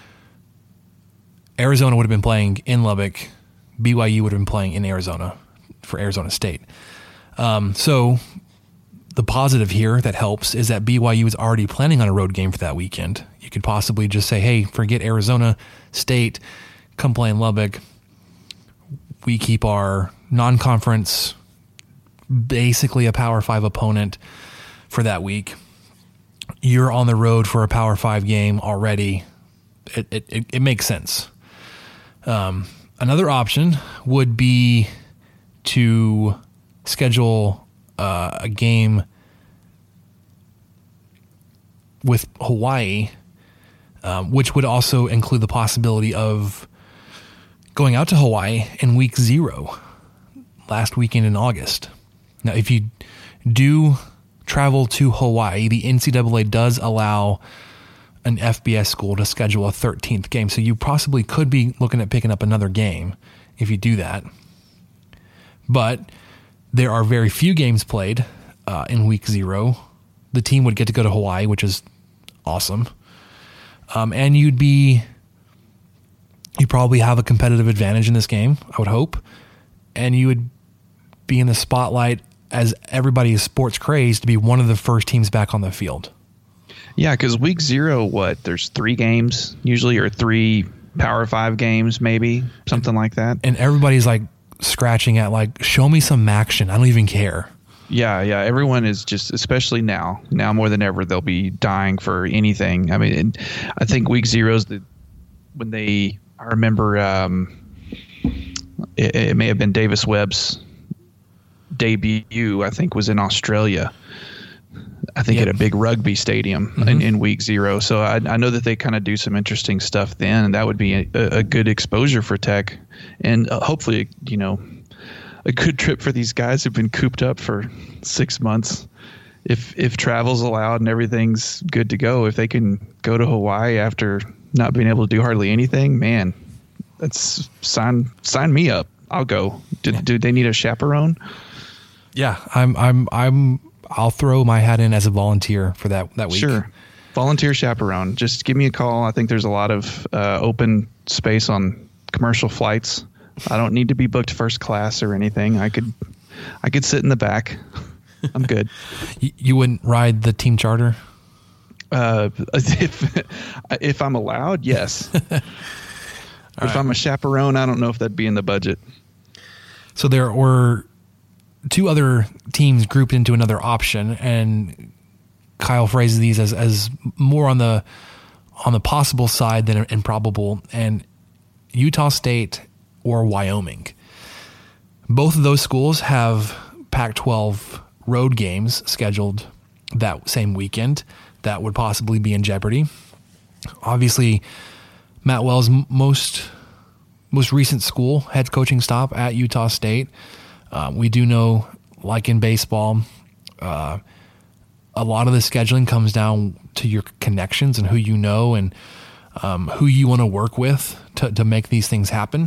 Arizona would have been playing in Lubbock. B Y U would have been playing in Arizona for Arizona State. Um, so the positive here that helps is that B Y U is already planning on a road game for that weekend. You could possibly just say, hey, forget Arizona State, come play in Lubbock. We keep our non-conference, basically a Power Five opponent for that week. You're on the road for a Power Five game already. It, it, it, it makes sense. Um, another option would be to schedule uh, a game with Hawaii, um, which would also include the possibility of going out to Hawaii in week zero, last weekend in August. Now, if you do travel to Hawaii, the N C double A does allow an F B S school to schedule a thirteenth game. So you possibly could be looking at picking up another game if you do that. But there are very few games played uh, in week zero. The team would get to go to Hawaii, which is awesome. Um, and you'd be, you probably have a competitive advantage in this game, I would hope. And you would be in the spotlight as everybody is sports crazed to be one of the first teams back on the field. Yeah, because week zero, what, there's three games usually, or three Power Five games maybe, something like that. And everybody's like scratching at like, show me some action. I don't even care. Yeah, yeah. Everyone is just, especially now, now more than ever, they'll be dying for anything. I mean, and I think week zero is the, when they, I remember um, it, it may have been Davis Webb's debut, I think was in Australia. I think yep. at a big rugby stadium mm-hmm. in, in week zero. So I, I know that they kind of do some interesting stuff then, and that would be a, a good exposure for Tech, and uh, hopefully, you know, a good trip for these guys who've been cooped up for six months. If if travel's allowed and everything's good to go, if they can go to Hawaii after not being able to do hardly anything, man, that's sign sign me up. I'll go. Do, yeah. do they need a chaperone? Yeah, I'm I'm I'm. I'll throw my hat in as a volunteer for that, that week. Sure. Volunteer chaperone. Just give me a call. I think there's a lot of uh, open space on commercial flights. I don't need to be booked first class or anything. I could I could sit in the back. I'm good. You, you wouldn't ride the team charter? Uh, if if I'm allowed, yes. if right. I'm a chaperone, I don't know if that'd be in the budget. So there were two other teams grouped into another option, and Kyle phrases these as, as more on the on the possible side than improbable, and Utah State or Wyoming. Both of those schools have Pac twelve road games scheduled that same weekend that would possibly be in jeopardy. Obviously, Matt Wells' most most recent school head coaching stop at Utah State. Uh, we do know, like in baseball, uh, a lot of the scheduling comes down to your connections and who you know and um, who you want to work with to, to make these things happen.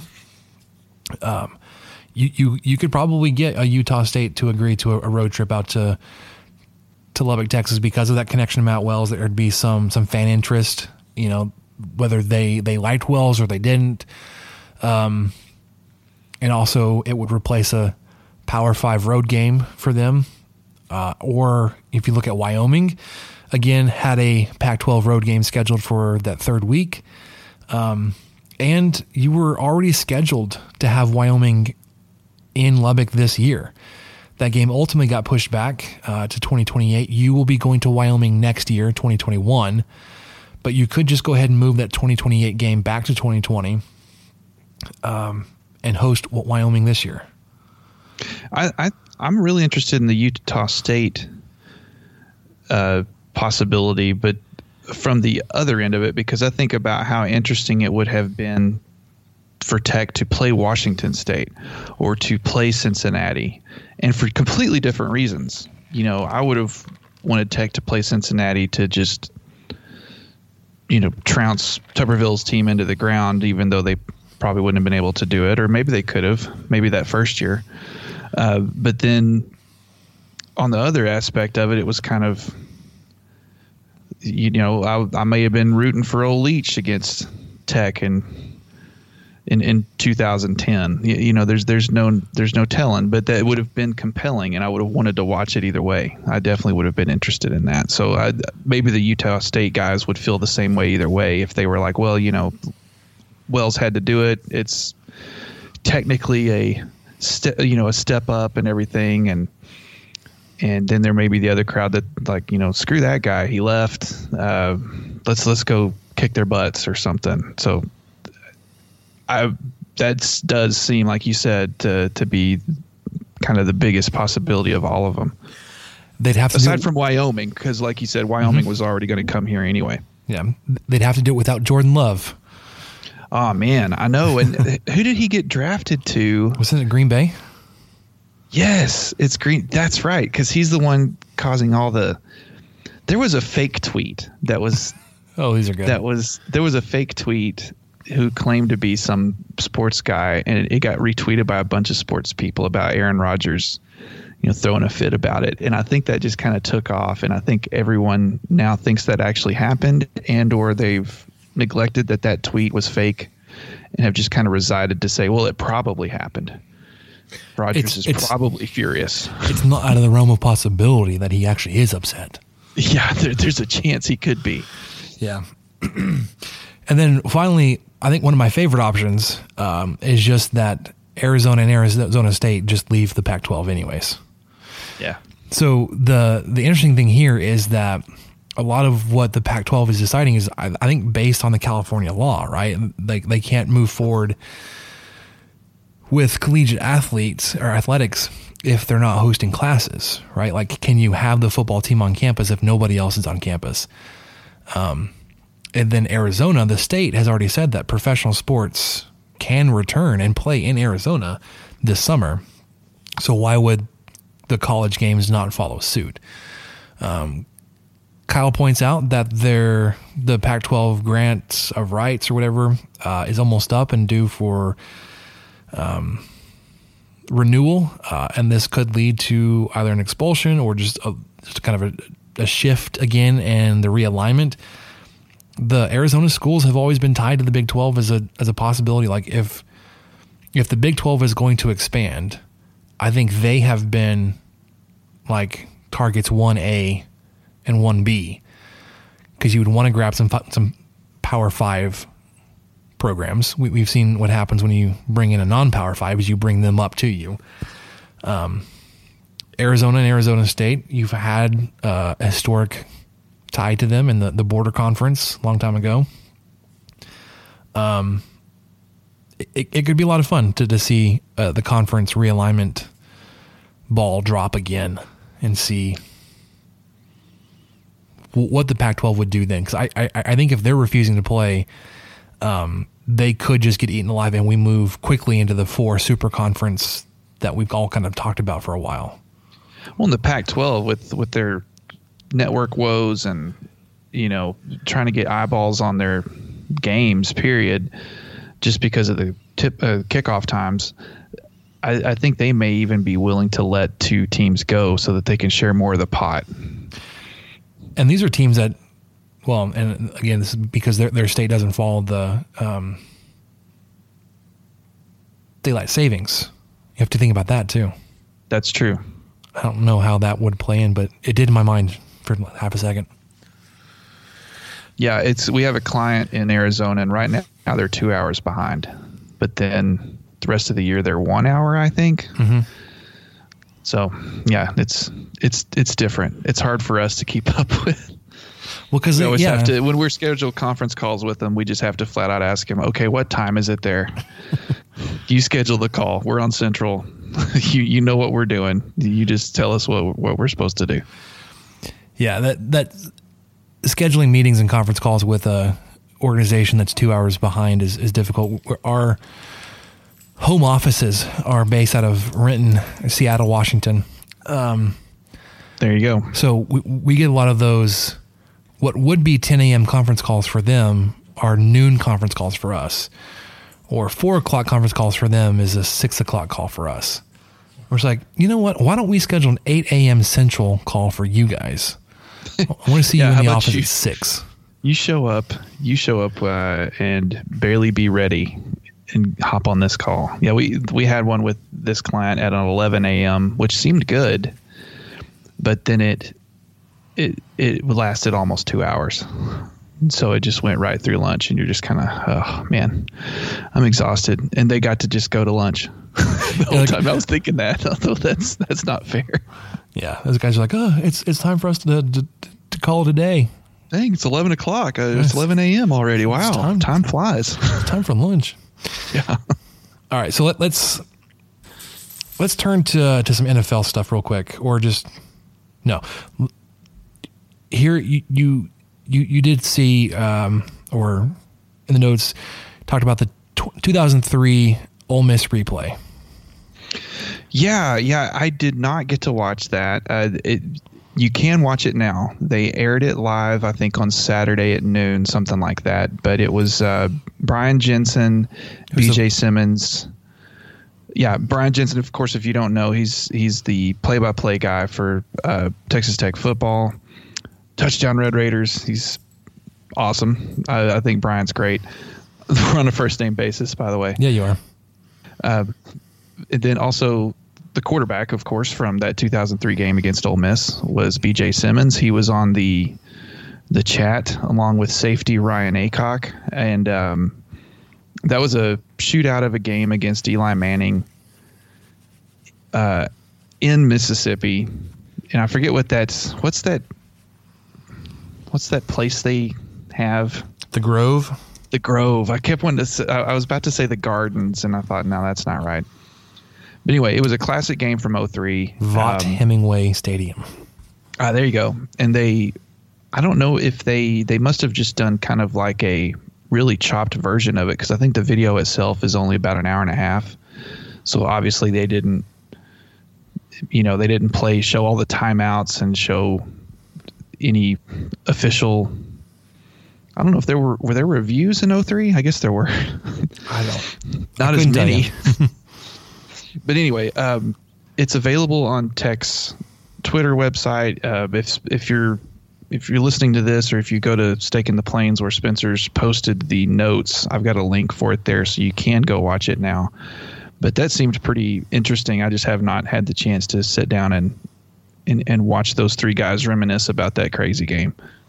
Um, you, you you could probably get a Utah State to agree to a, a road trip out to to Lubbock, Texas, because of that connection to Matt Wells. There'd be some some fan interest, you know, whether they, they liked Wells or they didn't. Um, and also it would replace a Power Five road game for them. Uh, or if you look at Wyoming, again, had a Pac twelve road game scheduled for that third week. Um, and you were already scheduled to have Wyoming in Lubbock this year. That game ultimately got pushed back uh, to twenty twenty-eight. You will be going to Wyoming next year, twenty twenty-one, but you could just go ahead and move that twenty twenty-eight game back to twenty twenty um, and host Wyoming this year. I, I, I'm really interested in the Utah State uh, possibility, but from the other end of it, because I think about how interesting it would have been for Tech to play Washington State or to play Cincinnati, and for completely different reasons. You know, I would have wanted Tech to play Cincinnati to just, you know, trounce Tuberville's team into the ground, even though they probably wouldn't have been able to do it, or maybe they could have, maybe that first year. Uh, but then on the other aspect of it, it was kind of, you know, I, I may have been rooting for Ole Leach against Tech and in, in two thousand ten. You, you know, there's there's no there's no telling, but that would have been compelling, and I would have wanted to watch it either way. I definitely would have been interested in that. So I, maybe the Utah State guys would feel the same way either way if they were like, well, you know, Wells had to do it. It's technically a ste- you know a step up and everything, and and then there may be the other crowd that like, you know, screw that guy, he left. Uh, let's let's go kick their butts or something. So I that does seem, like you said, to to be kind of the biggest possibility of all of them. They'd have to aside do from Wyoming, because like you said, Wyoming mm-hmm. was already going to come here anyway. Yeah, they'd have to do it without Jordan Love. Oh man, I know. And who did he get drafted to? Wasn't it Green Bay? Yes, it's Green. That's right, because he's the one causing all the. There was a fake tweet that was. Oh, these are good. That was there was a fake tweet who claimed to be some sports guy, and it, it got retweeted by a bunch of sports people about Aaron Rodgers, you know, throwing a fit about it. And I think that just kind of took off, and I think everyone now thinks that actually happened, and or they've neglected that that tweet was fake and have just kind of resided to say, well, it probably happened. Rodgers It's- is it's- probably furious. It's not out of the realm of possibility that he actually is upset. Yeah, there, there's a chance he could be. Yeah. And then finally, I think one of my favorite options um, is just that Arizona and Arizona State just leave the Pac twelve anyways. Yeah. So the the interesting thing here is that a lot of what the Pac twelve is deciding is, I, I think, based on the California law, right? Like they can't move forward with collegiate athletes or athletics if they're not hosting classes, right? Like, can you have the football team on campus if nobody else is on campus? Um, and then Arizona, the state, has already said that professional sports can return and play in Arizona this summer. So why would the college games not follow suit? Um, Kyle points out that their the Pac twelve grant of rights or whatever uh, is almost up and due for um, renewal, uh, and this could lead to either an expulsion or just a, just kind of a, a shift again and the realignment. The Arizona schools have always been tied to the Big twelve as a as a possibility. Like if if the Big twelve is going to expand, I think they have been like targets one A and one B, because you would want to grab some some Power Five programs. We, we've seen what happens when you bring in a non-Power Five is you bring them up to you. Um, Arizona and Arizona State, you've had uh, a historic tie to them in the, the border conference a long time ago. Um, it, it could be a lot of fun to, to see uh, the conference realignment ball drop again and see what the Pac twelve would do then. Because I, I, I think if they're refusing to play um, they could just get eaten alive, and we move quickly into the four super conference that we've all kind of talked about for a while. Well, in the Pac twelve with with their network woes and, you know, trying to get eyeballs on their games, period, just because of the tip uh, kickoff times, I, I think they may even be willing to let two teams go so that they can share more of the pot. And these are teams that, well, and again, this is because their their state doesn't follow the um, daylight savings. You have to think about that too. That's true. I don't know how that would play in, but it did in my mind for half a second. Yeah, it's we have a client in Arizona, and right now, now they're two hours behind. But then the rest of the year they're one hour, I think. Mm-hmm. So yeah, it's it's it's different. It's hard for us to keep up with. Well, because we always yeah. have to, when we're scheduled conference calls with them, we just have to flat out ask him, okay, what time is it there? You schedule the call. We're on Central. you you know what we're doing. You just tell us what what we're supposed to do. Yeah, that that scheduling meetings and conference calls with a organization that's two hours behind is, is difficult. Our home offices are based out of Renton, Seattle, Washington. Um, there you go. So we, we get a lot of those, what would be ten a.m. conference calls for them are noon conference calls for us. Or four o'clock conference calls for them is a six o'clock call for us. We're just like, you know what? Why don't we schedule an eight a.m. Central call for you guys? I want to see yeah, you in the office you, at six. You show up, you show up uh, and barely be ready and hop on this call. Yeah, we we had one with this client at an eleven a.m., which seemed good, but then it it it lasted almost two hours. So it just went right through lunch, and you're just kind of, oh man, I'm exhausted. And they got to just go to lunch the whole time. I was thinking that, although that's that's not fair. Yeah, those guys are like, oh, it's it's time for us to to, to call it a day. Dang, it's eleven o'clock. Uh, it's eleven a.m. already. Wow, time, time flies. It's time for lunch. Yeah. All right, so let, let's let's turn to uh, to some N F L stuff real quick, or just no. Here you you you, you did see, um, or in the notes talked about the tw- two thousand three Ole Miss replay. Yeah, yeah, I did not get to watch that. Uh, it, you can watch it now. They aired it live, I think, on Saturday at noon, something like that. But it was uh, Brian Jensen, B J Simmons. Yeah, Brian Jensen, of course, if you don't know, he's he's the play-by-play guy for uh, Texas Tech football. Touchdown Red Raiders. He's awesome. I, I think Brian's great. We're on a first-name basis, by the way. Yeah, you are. Uh, and then also the quarterback, of course, from that two thousand three game against Ole Miss was B J Simmons. He was on the the chat along with safety Ryan Aycock, and um, that was a shootout of a game against Eli Manning uh, in Mississippi. And I forget what that's what's that what's that place they have? The Grove. The Grove. I kept wanting to say, I was about to say the Gardens, and I thought, no, that's not right. But anyway, it was a classic game from oh three. Vaught um, Hemingway Stadium. Ah, there you go. And they, I don't know if they, they must have just done kind of like a really chopped version of it, because I think the video itself is only about an hour and a half. So obviously they didn't, you know, they didn't play, show all the timeouts and show any official. I don't know if there were, were there reviews in oh three? I guess there were. I don't. Not I as many. you. But anyway, um, it's available on Tech's Twitter website. Uh, if if you're if you're listening to this, or if you go to Stake in the Plains where Spencer's posted the notes, I've got a link for it there, so you can go watch it now. But that seemed pretty interesting. I just have not had the chance to sit down and and, and watch those three guys reminisce about that crazy game.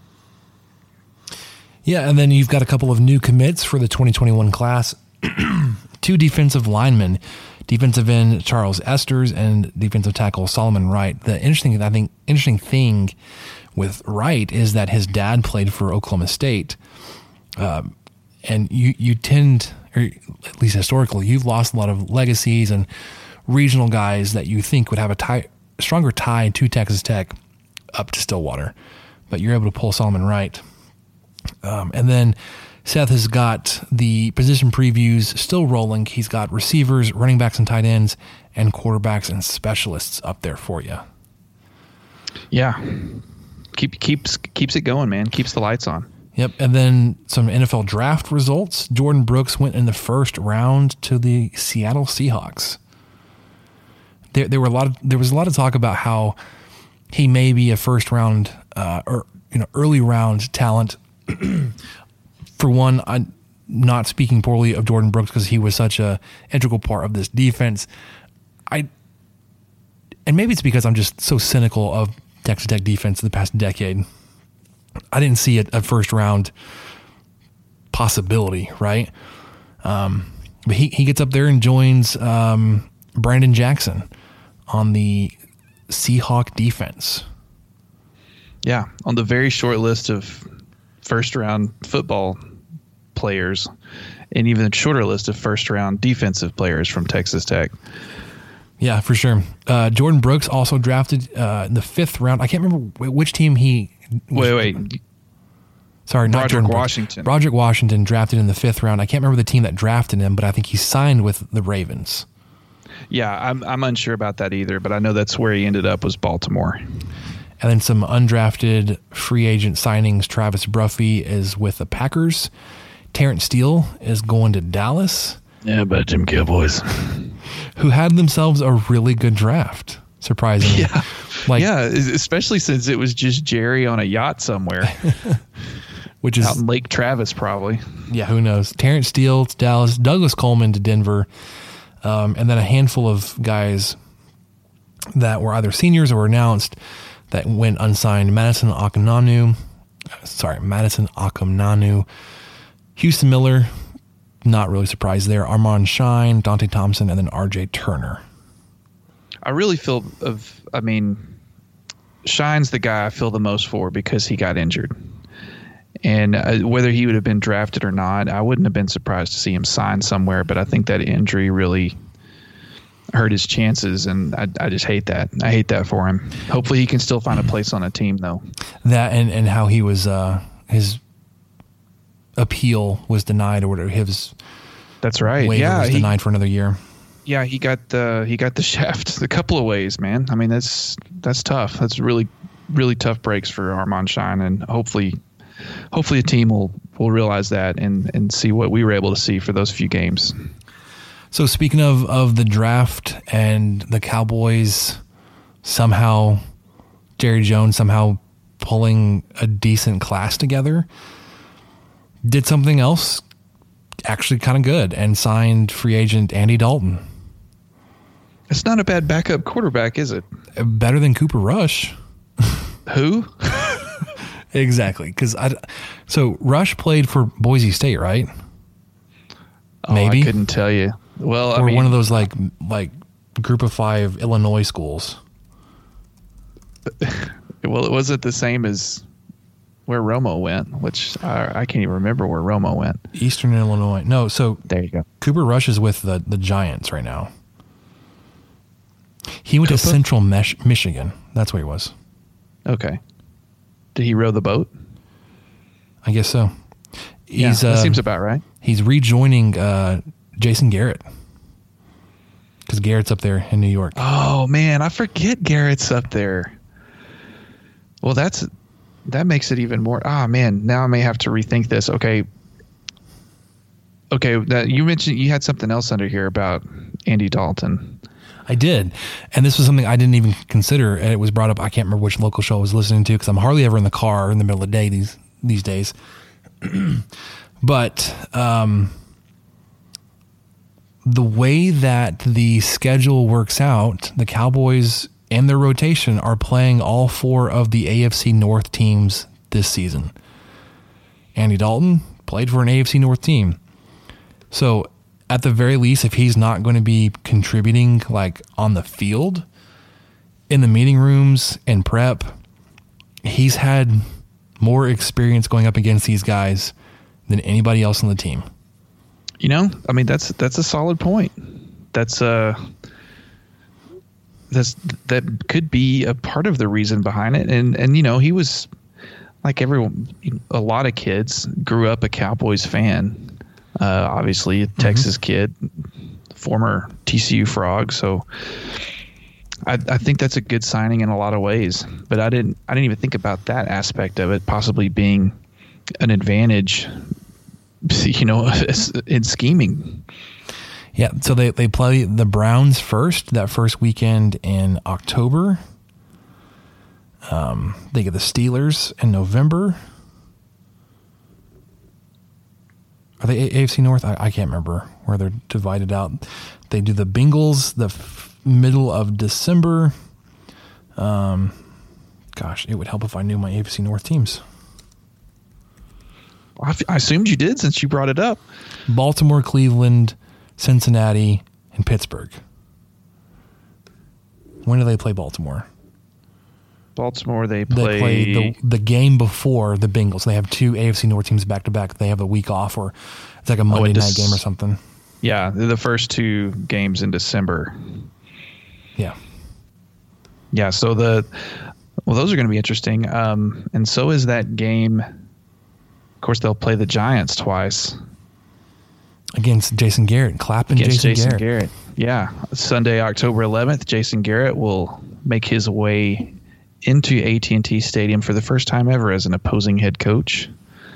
Yeah, and then you've got a couple of new commits for the twenty twenty-one class. Two defensive linemen, defensive end Charles Esters and defensive tackle Solomon Wright. The interesting, I think, interesting thing with Wright is that his dad played for Oklahoma State, um, and you you tend, or at least historically, you've lost a lot of legacies and regional guys that you think would have a tie, stronger tie to Texas Tech up to Stillwater, but you're able to pull Solomon Wright. Um, and then Seth has got the position previews still rolling. He's got receivers, running backs, and tight ends, and quarterbacks and specialists up there for you. Yeah, keep keeps keeps it going, man. Keeps the lights on. Yep, and then some N F L draft results. Jordan Brooks went in the first round to the Seattle Seahawks. There, there were a lot of there was a lot of talk about how he may be a first round uh, or you know early round talent. For one, I'm not speaking poorly of Jordan Brooks because he was such a integral part of this defense. I and maybe it's because I'm just so cynical of Texas Tech defense in the past decade. I didn't see a, a first round possibility, right? Um, but he, he gets up there and joins um, Brandon Jackson on the Seahawk defense. Yeah, on the very short list of first round football players and even a shorter list of first round defensive players from Texas Tech. Yeah, for sure. Uh, Jordan Brooks also drafted uh, in the fifth round. I can't remember which team he was. Wait, wait. Sorry, not Broderick Jordan Washington. Brooks. Broderick Washington drafted in the fifth round. I can't remember the team that drafted him, but I think he signed with the Ravens. Yeah, I'm I'm unsure about that either, but I know that's where he ended up was Baltimore. And then some undrafted free agent signings. Travis Bruffy is with the Packers. Terrence Steele is going to Dallas. Yeah, but Jim Cowboys. Who had themselves a really good draft, surprisingly. Yeah, like, yeah, especially since it was just Jerry on a yacht somewhere. Which is out in Lake Travis, probably. Yeah, who knows? Terrence Steele to Dallas. Douglas Coleman to Denver. Um, and then a handful of guys that were either seniors or announced that went unsigned. Madison Akamnanu, sorry, Madison Akamnanu, Houston Miller, not really surprised there. Armand Shine, Dante Thompson, and then R J Turner. I really feel of, I mean, Shine's the guy I feel the most for because he got injured. And uh, whether he would have been drafted or not, I wouldn't have been surprised to see him sign somewhere. But I think that injury really hurt his chances, and I, I just hate that. I hate that for him. Hopefully he can still find a place on a team, though. That and, and how he was, uh, his appeal was denied, or whatever. His That's right. waiver yeah, was he, denied for another year. Yeah, he got the he got the shaft a couple of ways, man. I mean, that's that's tough. That's really really tough breaks for Armand Shine, and hopefully hopefully a team will will realize that and and see what we were able to see for those few games. So speaking of, of the draft and the Cowboys somehow, Jerry Jones somehow pulling a decent class together, did something else actually kind of good and signed free agent Andy Dalton. It's not a bad backup quarterback, is it? Better than Cooper Rush. Who? Exactly. Because I, so Rush played for Boise State, right? Oh, Maybe. I couldn't tell you. Well, or I mean, one of those like like group of five Illinois schools. Well, it wasn't the same as where Romo went, which I, I can't even remember where Romo went. Eastern Illinois. No, so there you go. Cooper Rush is with the, the Giants right now. He went Cooper? to Central Mesh, Michigan. That's where he was. Okay. Did he row the boat? I guess so. He's, yeah, that uh, seems about right. He's rejoining uh, Jason Garrett because Garrett's up there in New York. Oh, man, I forget Garrett's up there. Well, that's that makes it even more. Ah, oh, man, now I may have to rethink this. Okay. Okay, that, you mentioned you had something else under here about Andy Dalton. I did. And this was something I didn't even consider. And it was brought up. I can't remember which local show I was listening to because I'm hardly ever in the car in the middle of the day these these days. But um, the way that the schedule works out, the Cowboys and their rotation are playing all four of the A F C North teams this season. Andy Dalton played for an A F C North team. So at the very least, if he's not going to be contributing like on the field, in the meeting rooms and prep, he's had more experience going up against these guys than anybody else on the team. You know, I mean, that's that's a solid point. That's uh that's that could be a part of the reason behind it. And and you know, he was like everyone, a lot of kids grew up a Cowboys fan. Uh, obviously, a Texas mm-hmm. kid, former T C U Frog. So I, I think that's a good signing in a lot of ways. But I didn't I didn't even think about that aspect of it possibly being an advantage, you know, in scheming. Yeah, so they, they play the Browns first, that first weekend in October. Um, they get the Steelers in November. Are they A F C North? I, I can't remember where they're divided out. They do the Bengals the f- middle of December. Um, gosh, it would help if I knew my A F C North teams. I, f- I assumed you did since you brought it up. Baltimore, Cleveland, Cincinnati, and Pittsburgh. When do they play Baltimore? Baltimore, they play, they play the, the game before the Bengals. They have two A F C North teams back to back. They have a week off, or it's like a Monday oh, night game or something. Yeah, they're the first two games in December. Yeah. Yeah, so the well, those are going to be interesting. Um, and so is that game. Of course, they'll play the Giants twice. Against Jason Garrett, clapping Against Jason, Jason Garrett. Garrett. Yeah. Sunday, October eleventh, Jason Garrett will make his way into A T and T Stadium for the first time ever as an opposing head coach.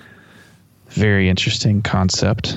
Very interesting concept.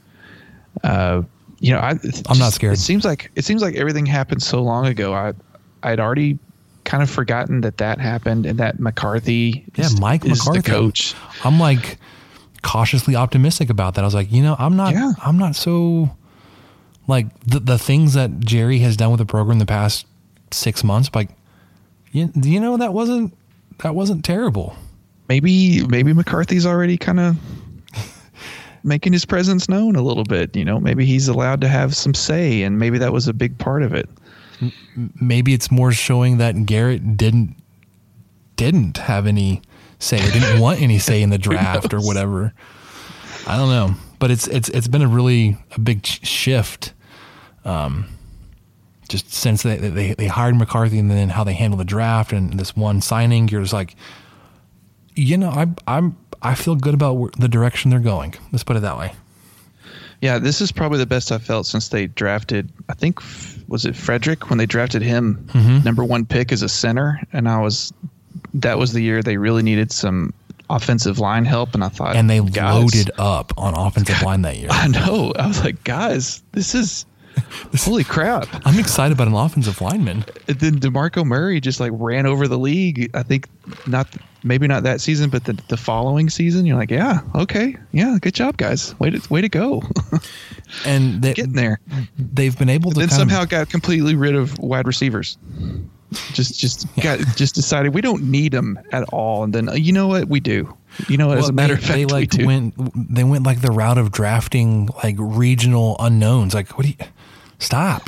Uh, you know, I, I'm just, not scared. It seems like it seems like everything happened so long ago. I I'd already kind of forgotten that that happened and that McCarthy yeah, is, Mike is McCarthy. the coach. I'm like cautiously optimistic about that. I was like, you know, I'm not yeah. I'm not so like the the things that Jerry has done with the program the past six months, like you, you know, that wasn't that wasn't terrible. Maybe maybe McCarthy's already kind of making his presence known a little bit. You know, maybe he's allowed to have some say, and maybe that was a big part of it. Maybe it's more showing that Garrett didn't didn't have any say, or didn't want any say in the draft or whatever. I don't know, but it's it's it's been a really a big shift. Um, just since they, they they hired McCarthy, and then how they handle the draft and this one signing, you're just like, you know, I I'm I feel good about the direction they're going. Let's put it that way. Yeah, this is probably the best I've felt since they drafted, I think, was it Frederick when they drafted him mm-hmm. number one pick as a center, and I was that was the year they really needed some offensive line help, and I thought, and they loaded up on offensive God, line that year. I know. I was like, guys, this is holy crap. I'm excited about an offensive lineman. And then DeMarco Murray just like ran over the league. I think not maybe not that season, but the, the following season. You're like, yeah, okay, yeah, good job, guys. Way to way to go. And they, getting there. They've been able to. Then kind somehow of, got completely rid of wide receivers. Just just yeah. got just decided we don't need them at all, and then you know what we do. You know, well, as a matter they, of fact, they like we do. went. They went like the route of drafting like regional unknowns. Like, what do you? Stop.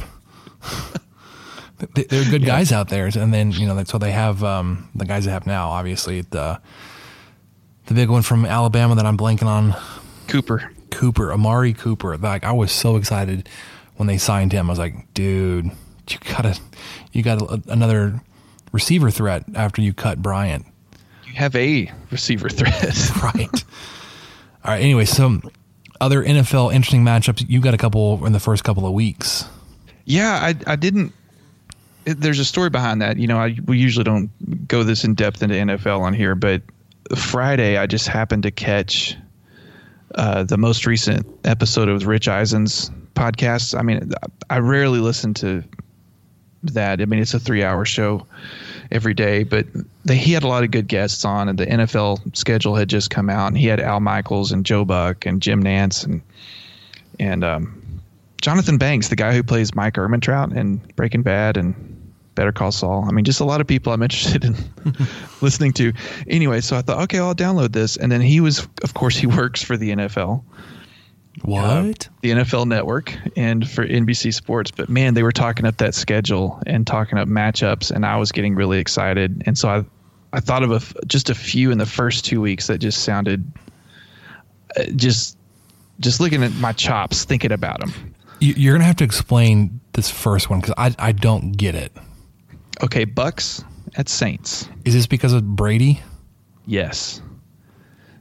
They're good yeah. guys out there, and then you know, so they have um, the guys they have now. Obviously, the the big one from Alabama that I'm blanking on, Cooper, Cooper, Amari Cooper. Like, I was so excited when they signed him. I was like, dude, you gotta, you got a, another receiver threat after you cut Bryant. You have a receiver threat, right? All right. Anyway, so other N F L interesting matchups. You got a couple in the first couple of weeks. Yeah, I I didn't. It, there's a story behind that. You know, I, we usually don't go this in depth into N F L on here, but Friday I just happened to catch uh, the most recent episode of Rich Eisen's podcast. I mean, I rarely listen to that. I mean, it's a three-hour show every day, but they, he had a lot of good guests on, and the N F L schedule had just come out, and he had Al Michaels and Joe Buck and Jim Nantz and and um, Jonathan Banks, the guy who plays Mike Ehrmantraut in Breaking Bad and Better Call Saul. I mean, just a lot of people I'm interested in listening to. Anyway, so I thought, okay, I'll download this. And then he was, of course, he works for the N F L. What? Uh, the N F L Network and for N B C Sports. But, man, they were talking up that schedule and talking up matchups, and I was getting really excited. And so I I thought of a, just a few in the first two weeks that just sounded uh, just just looking at my chops, thinking about them. You're going to have to explain this first one because I, I don't get it. Okay, Bucks at Saints. Is this because of Brady? Yes.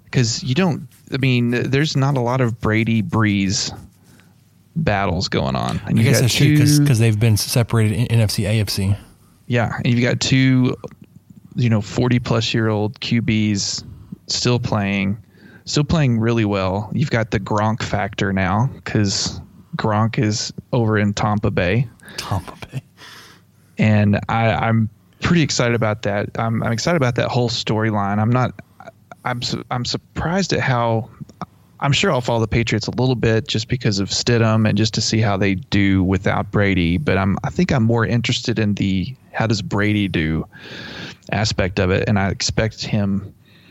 because you don't. I mean, there's not a lot of Brady Breeze battles going on. And I you guess got that's two, true because they've been separated in N F C, A F C. Yeah, and you've got two, you know, forty plus year old Q Bs still playing, still playing really well. You've got the Gronk factor now because Gronk is over in Tampa Bay. Tampa Bay. And I, I'm pretty excited about that. I'm, I'm excited about that whole storyline. I'm not. I'm su- I'm surprised at how. I'm sure I'll follow the Patriots a little bit just because of Stidham and just to see how they do without Brady. But I'm I think I'm more interested in the how does Brady do aspect of it, and I expect him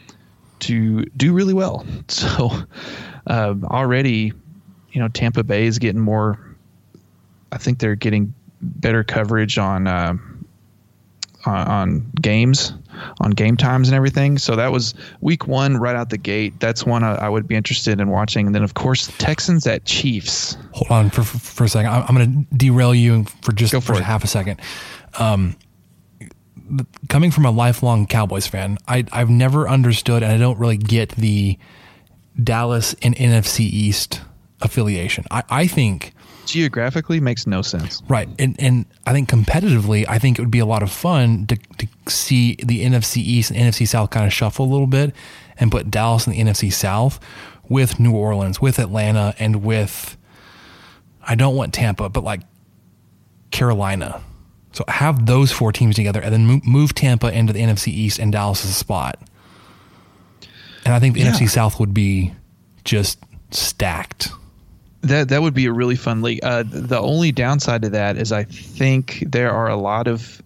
to do really well. So uh, already, you know, Tampa Bay is getting more. I think they're getting better coverage on uh, on, on games, on game times and everything. So that was week one right out the gate. That's one I, I would be interested in watching. And then, of course, Texans at Chiefs. Hold on for for, for a second. I'm, I'm going to derail you for just Go for for it. half a second. Um, coming from a lifelong Cowboys fan, I, I've never understood, and I don't really get the Dallas and N F C East affiliation. I, I think geographically makes no sense. Right. And and I think competitively, I think it would be a lot of fun to, to see the N F C East and N F C South kind of shuffle a little bit and put Dallas in the N F C South with New Orleans, with Atlanta, and with, I don't want Tampa, but like Carolina. So have those four teams together and then move, move Tampa into the N F C East and Dallas' spot. And I think the Yeah. N F C South would be just stacked. That that would be a really fun league. Uh, the only downside to that is I think there are a lot of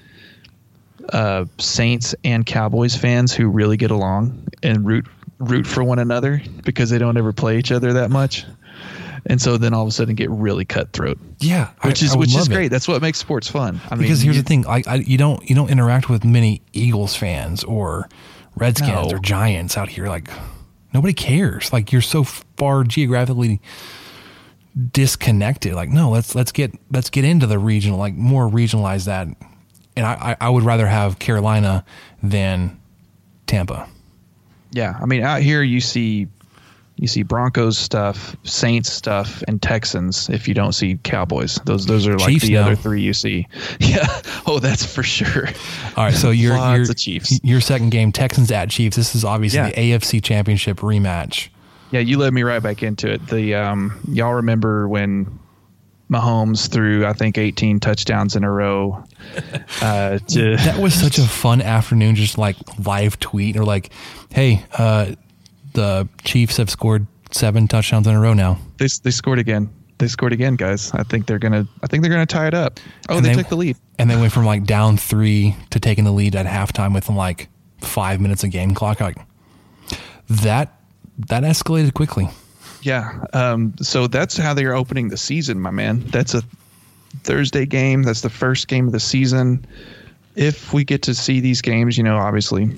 uh, Saints and Cowboys fans who really get along and root root for one another because they don't ever play each other that much, and so then all of a sudden get really cutthroat. Yeah, which I, is I would which is love great. it. That's what makes sports fun. I because mean, here's you, the thing: like I, you don't you don't interact with many Eagles fans or Redskins No. or Giants out here. Like nobody cares. Like you're so far geographically disconnected. Like no, let's let's get let's get into the regional, like more regionalize that. And I, I, I would rather have Carolina than Tampa. Yeah, I mean, out here you see you see Broncos stuff, Saints stuff, and Texans. If you don't see Cowboys, those those are like Chiefs the now. other three you see. Yeah. Oh, that's for sure. All right, so your Lots your of Chiefs. your second game, Texans at Chiefs. This is obviously Yeah. the A F C Championship rematch. Yeah, you led me right back into it. The um, y'all remember when Mahomes threw, I think, eighteen touchdowns in a row. Uh, to, That was such a fun afternoon, just like live tweet or like, hey, uh, the Chiefs have scored seven touchdowns in a row now. they they scored again. They scored again, guys. I think they're gonna. I think they're gonna tie it up. Oh, And they, they- took the lead. And they went from like down three to taking the lead at halftime within like five minutes of game clock. Like that, that escalated quickly. Yeah. Um, so that's how they're opening the season, my man. That's a Thursday game. That's the first game of the season. If we get to see these games, you know, obviously.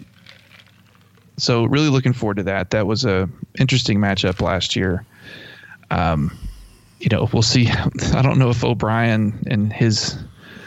So really looking forward to that. That was a interesting matchup last year. Um, you know, we'll see. I don't know if O'Brien and his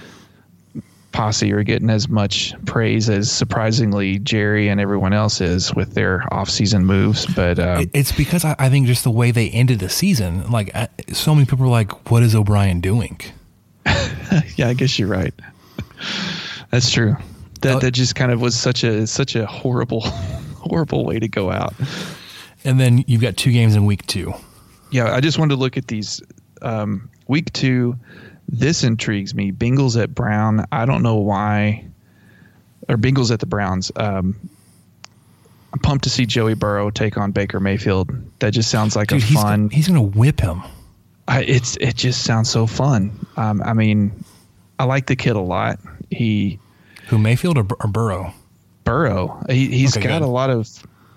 posse are getting as much praise as surprisingly Jerry and everyone else is with their off-season moves, but uh, It- It's because I, I think just the way they ended the season, like uh, so many people were like, what is O'Brien doing? yeah, I guess you're right. That's true. That Uh, that just kind of was such a such a horrible horrible way to go out. And then you've got two games in week two. Yeah, I just wanted to look at these um, week two. This intrigues me. Bengals at Brown. I don't know why, or Bengals at the Browns. Um, I'm pumped to see Joey Burrow take on Baker Mayfield. That just sounds like Dude, a he's, fun. he's going to whip him. I, it's it just sounds so fun. Um, I mean, I like the kid a lot. He Who, Mayfield or, Bur- or Burrow? Burrow. He, he's Okay, got good. a lot of,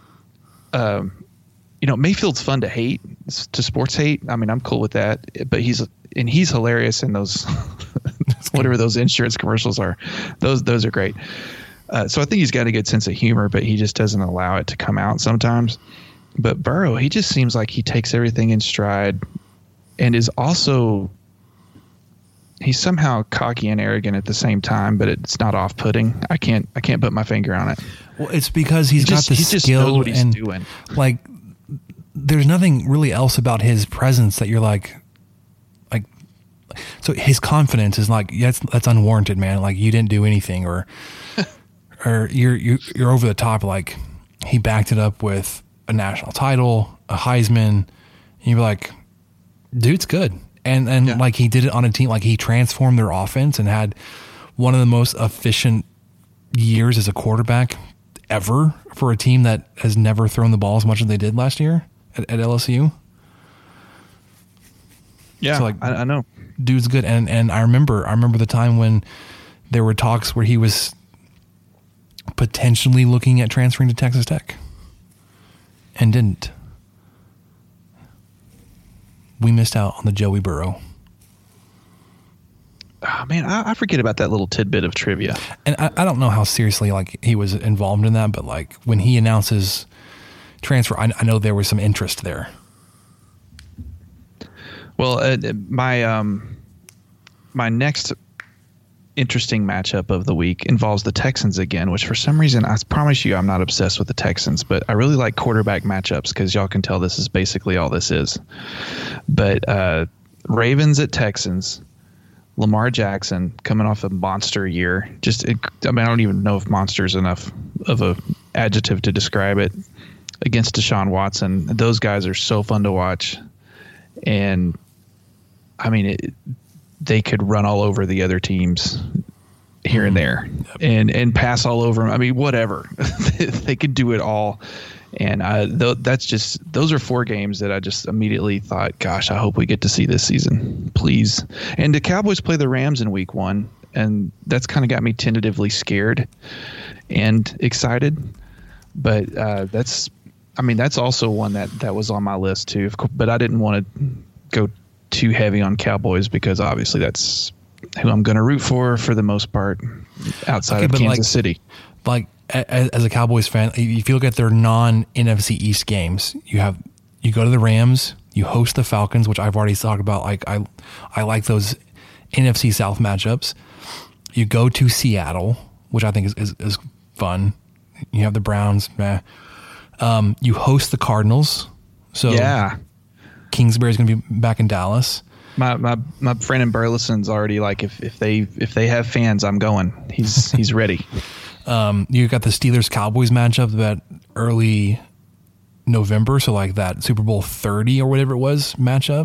um, you know, Mayfield's fun to hate, to sports hate. I mean, I'm cool with that. But he's and he's hilarious in those, whatever those insurance commercials are. Those those are great. Uh, so I think he's got a good sense of humor, but he just doesn't allow it to come out sometimes. But Burrow, he just seems like he takes everything in stride, and is also he's somehow cocky and arrogant at the same time, but it's not off-putting. I can't I can't put my finger on it. Well, it's because he's he got just, the he skill just knows what he's and doing. Like, there's nothing really else about his presence that you're like, like, so his confidence is like, yeah, that's, that's unwarranted, man. Like, you didn't do anything, or, or you're, you're, you're over the top. Like, he backed it up with a national title, a Heisman, and you're like, dude's good. And, and yeah. like, he did it on a team, like, he transformed their offense and had one of the most efficient years as a quarterback ever for a team that has never thrown the ball as much as they did last year at, at L S U. Yeah, so like, I, I know. Dude's good. And, and I remember, I remember the time when there were talks where he was potentially looking at transferring to Texas Tech and didn't. We missed out on the Joey Burrow. Oh, man, I, I forget about that little tidbit of trivia. And I, I don't know how seriously like he was involved in that, but like when he announces transfer, I, I know there was some interest there. Well, uh, my um, my next interesting matchup of the week involves the Texans again, which for some reason, I promise you I'm not obsessed with the Texans, but I really like quarterback matchups because y'all can tell this is basically all this is. But uh, Ravens at Texans, Lamar Jackson coming off a monster year. Just, it, I mean, I don't even know if monster is enough of a adjective to describe it, against Deshaun Watson. Those guys are so fun to watch. And I mean, it, they could run all over the other teams here and there, yep. and, and pass all over them. I mean, whatever. They could do it all. And I, th- that's just, those are four games that I just immediately thought, gosh, I hope we get to see this season, please. And the Cowboys play the Rams in week one, and that's kind of got me tentatively scared and excited. But uh, that's, I mean, that's also one that, that was on my list too. But I didn't want to go too heavy on Cowboys because obviously that's who I'm going to root for for the most part outside okay, of Kansas like, City. Like, as a Cowboys fan, if you look at their non-N F C East games, you have you go to the Rams, you host the Falcons, which I've already talked about. Like I, I like those N F C South matchups. You go to Seattle, which I think is is, is fun. You have the Browns. Meh. Um, you host the Cardinals, so yeah, Kingsbury's going to be back in Dallas. My my my friend in Burleson's already like, if if they if they have fans, I'm going. He's he's ready. Um, you got the Steelers Cowboys matchup that early November, so like that Super Bowl thirty or whatever it was matchup.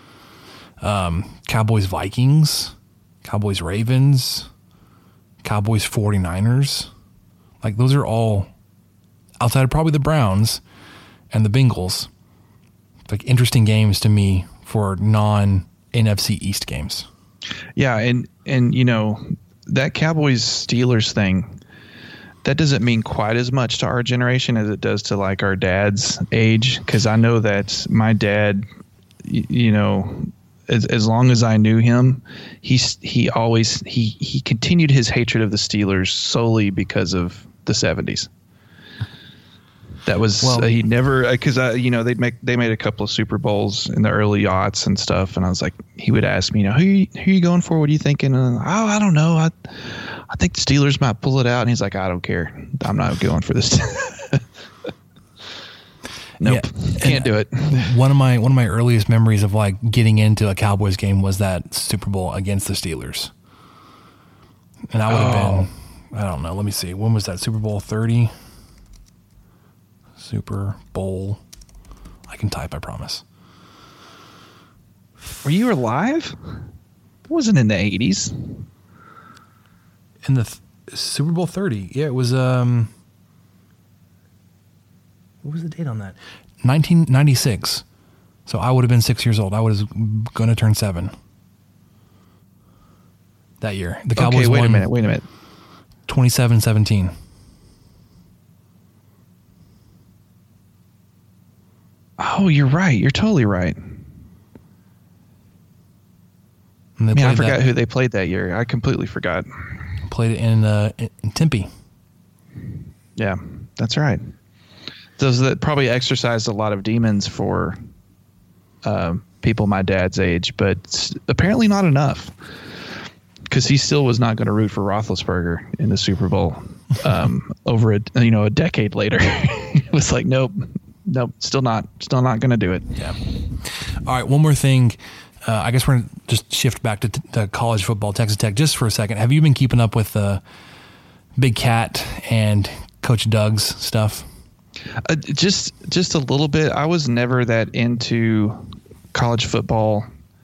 Um, Cowboys Vikings, Cowboys Ravens, Cowboys forty-niners. Like those are all outside of probably the Browns and the Bengals. Like interesting games to me for non-N F C East games. Yeah, and and you know that Cowboys Steelers thing, that doesn't mean quite as much to our generation as it does to like our dad's age. Because I know that my dad, you, you know, as as long as I knew him, he's he always he he continued his hatred of the Steelers solely because of the seventies. That was well, uh, he never because I you know they'd make they made a couple of Super Bowls in the early aughts and stuff, and I was like, he would ask me, you know, who you, who are you going for? What are you thinking? And oh, I don't know. I I think the Steelers might pull it out. And he's like, I don't care. I'm not going for this. Nope, yeah, can't do it. One of my one of my earliest memories of like getting into a Cowboys game was that Super Bowl against the Steelers, and I would have oh. been I don't know. Let me see. When was that? Super Bowl thirty. Super Bowl. I can type, I promise. Were you alive? It wasn't in the eighties. In the th- Super Bowl thirty. Yeah, it was, um, what was the date on that? nineteen ninety-six. So I would have been six years old. I was going to turn seven that year. The Cowboys okay, wait won a minute, wait a minute. twenty-seven seventeen. Oh, you're right. You're totally right. Man, I forgot that, who they played that year. I completely forgot. Played it in, uh, in Tempe. Yeah, that's right. Those that probably exercised a lot of demons for uh, people my dad's age, but apparently not enough. because he still was not going to root for Roethlisberger in the Super Bowl um, over a you know a decade later. It was like, nope, nope, still not, still not going to do it. Yeah. All right, one more thing. Uh, I guess we're going to just shift back to, t- to college football, Texas Tech, just for a second. Have you been keeping up with uh, Big Cat and Coach Doug's stuff? Uh, just just a little bit. I was never that into college football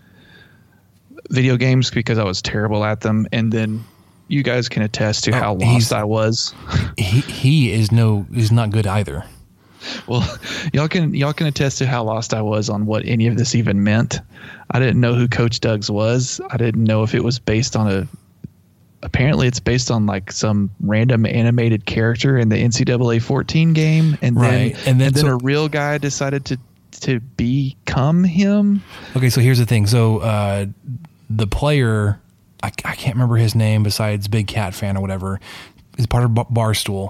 video games because I was terrible at them, and then you guys can attest to oh, how lost I was. He he is no is not good either. Well, y'all can y'all can attest to how lost I was on what any of this even meant. I didn't know who Coach Doug's was. I didn't know if it was based on a. Apparently, it's based on like some random animated character in the N C double A fourteen game, and right. then and then, and then so, a real guy decided to to become him. Okay, so here's the thing. So uh, the player, I, I can't remember his name besides Big Cat Fan or whatever, is part of Barstool.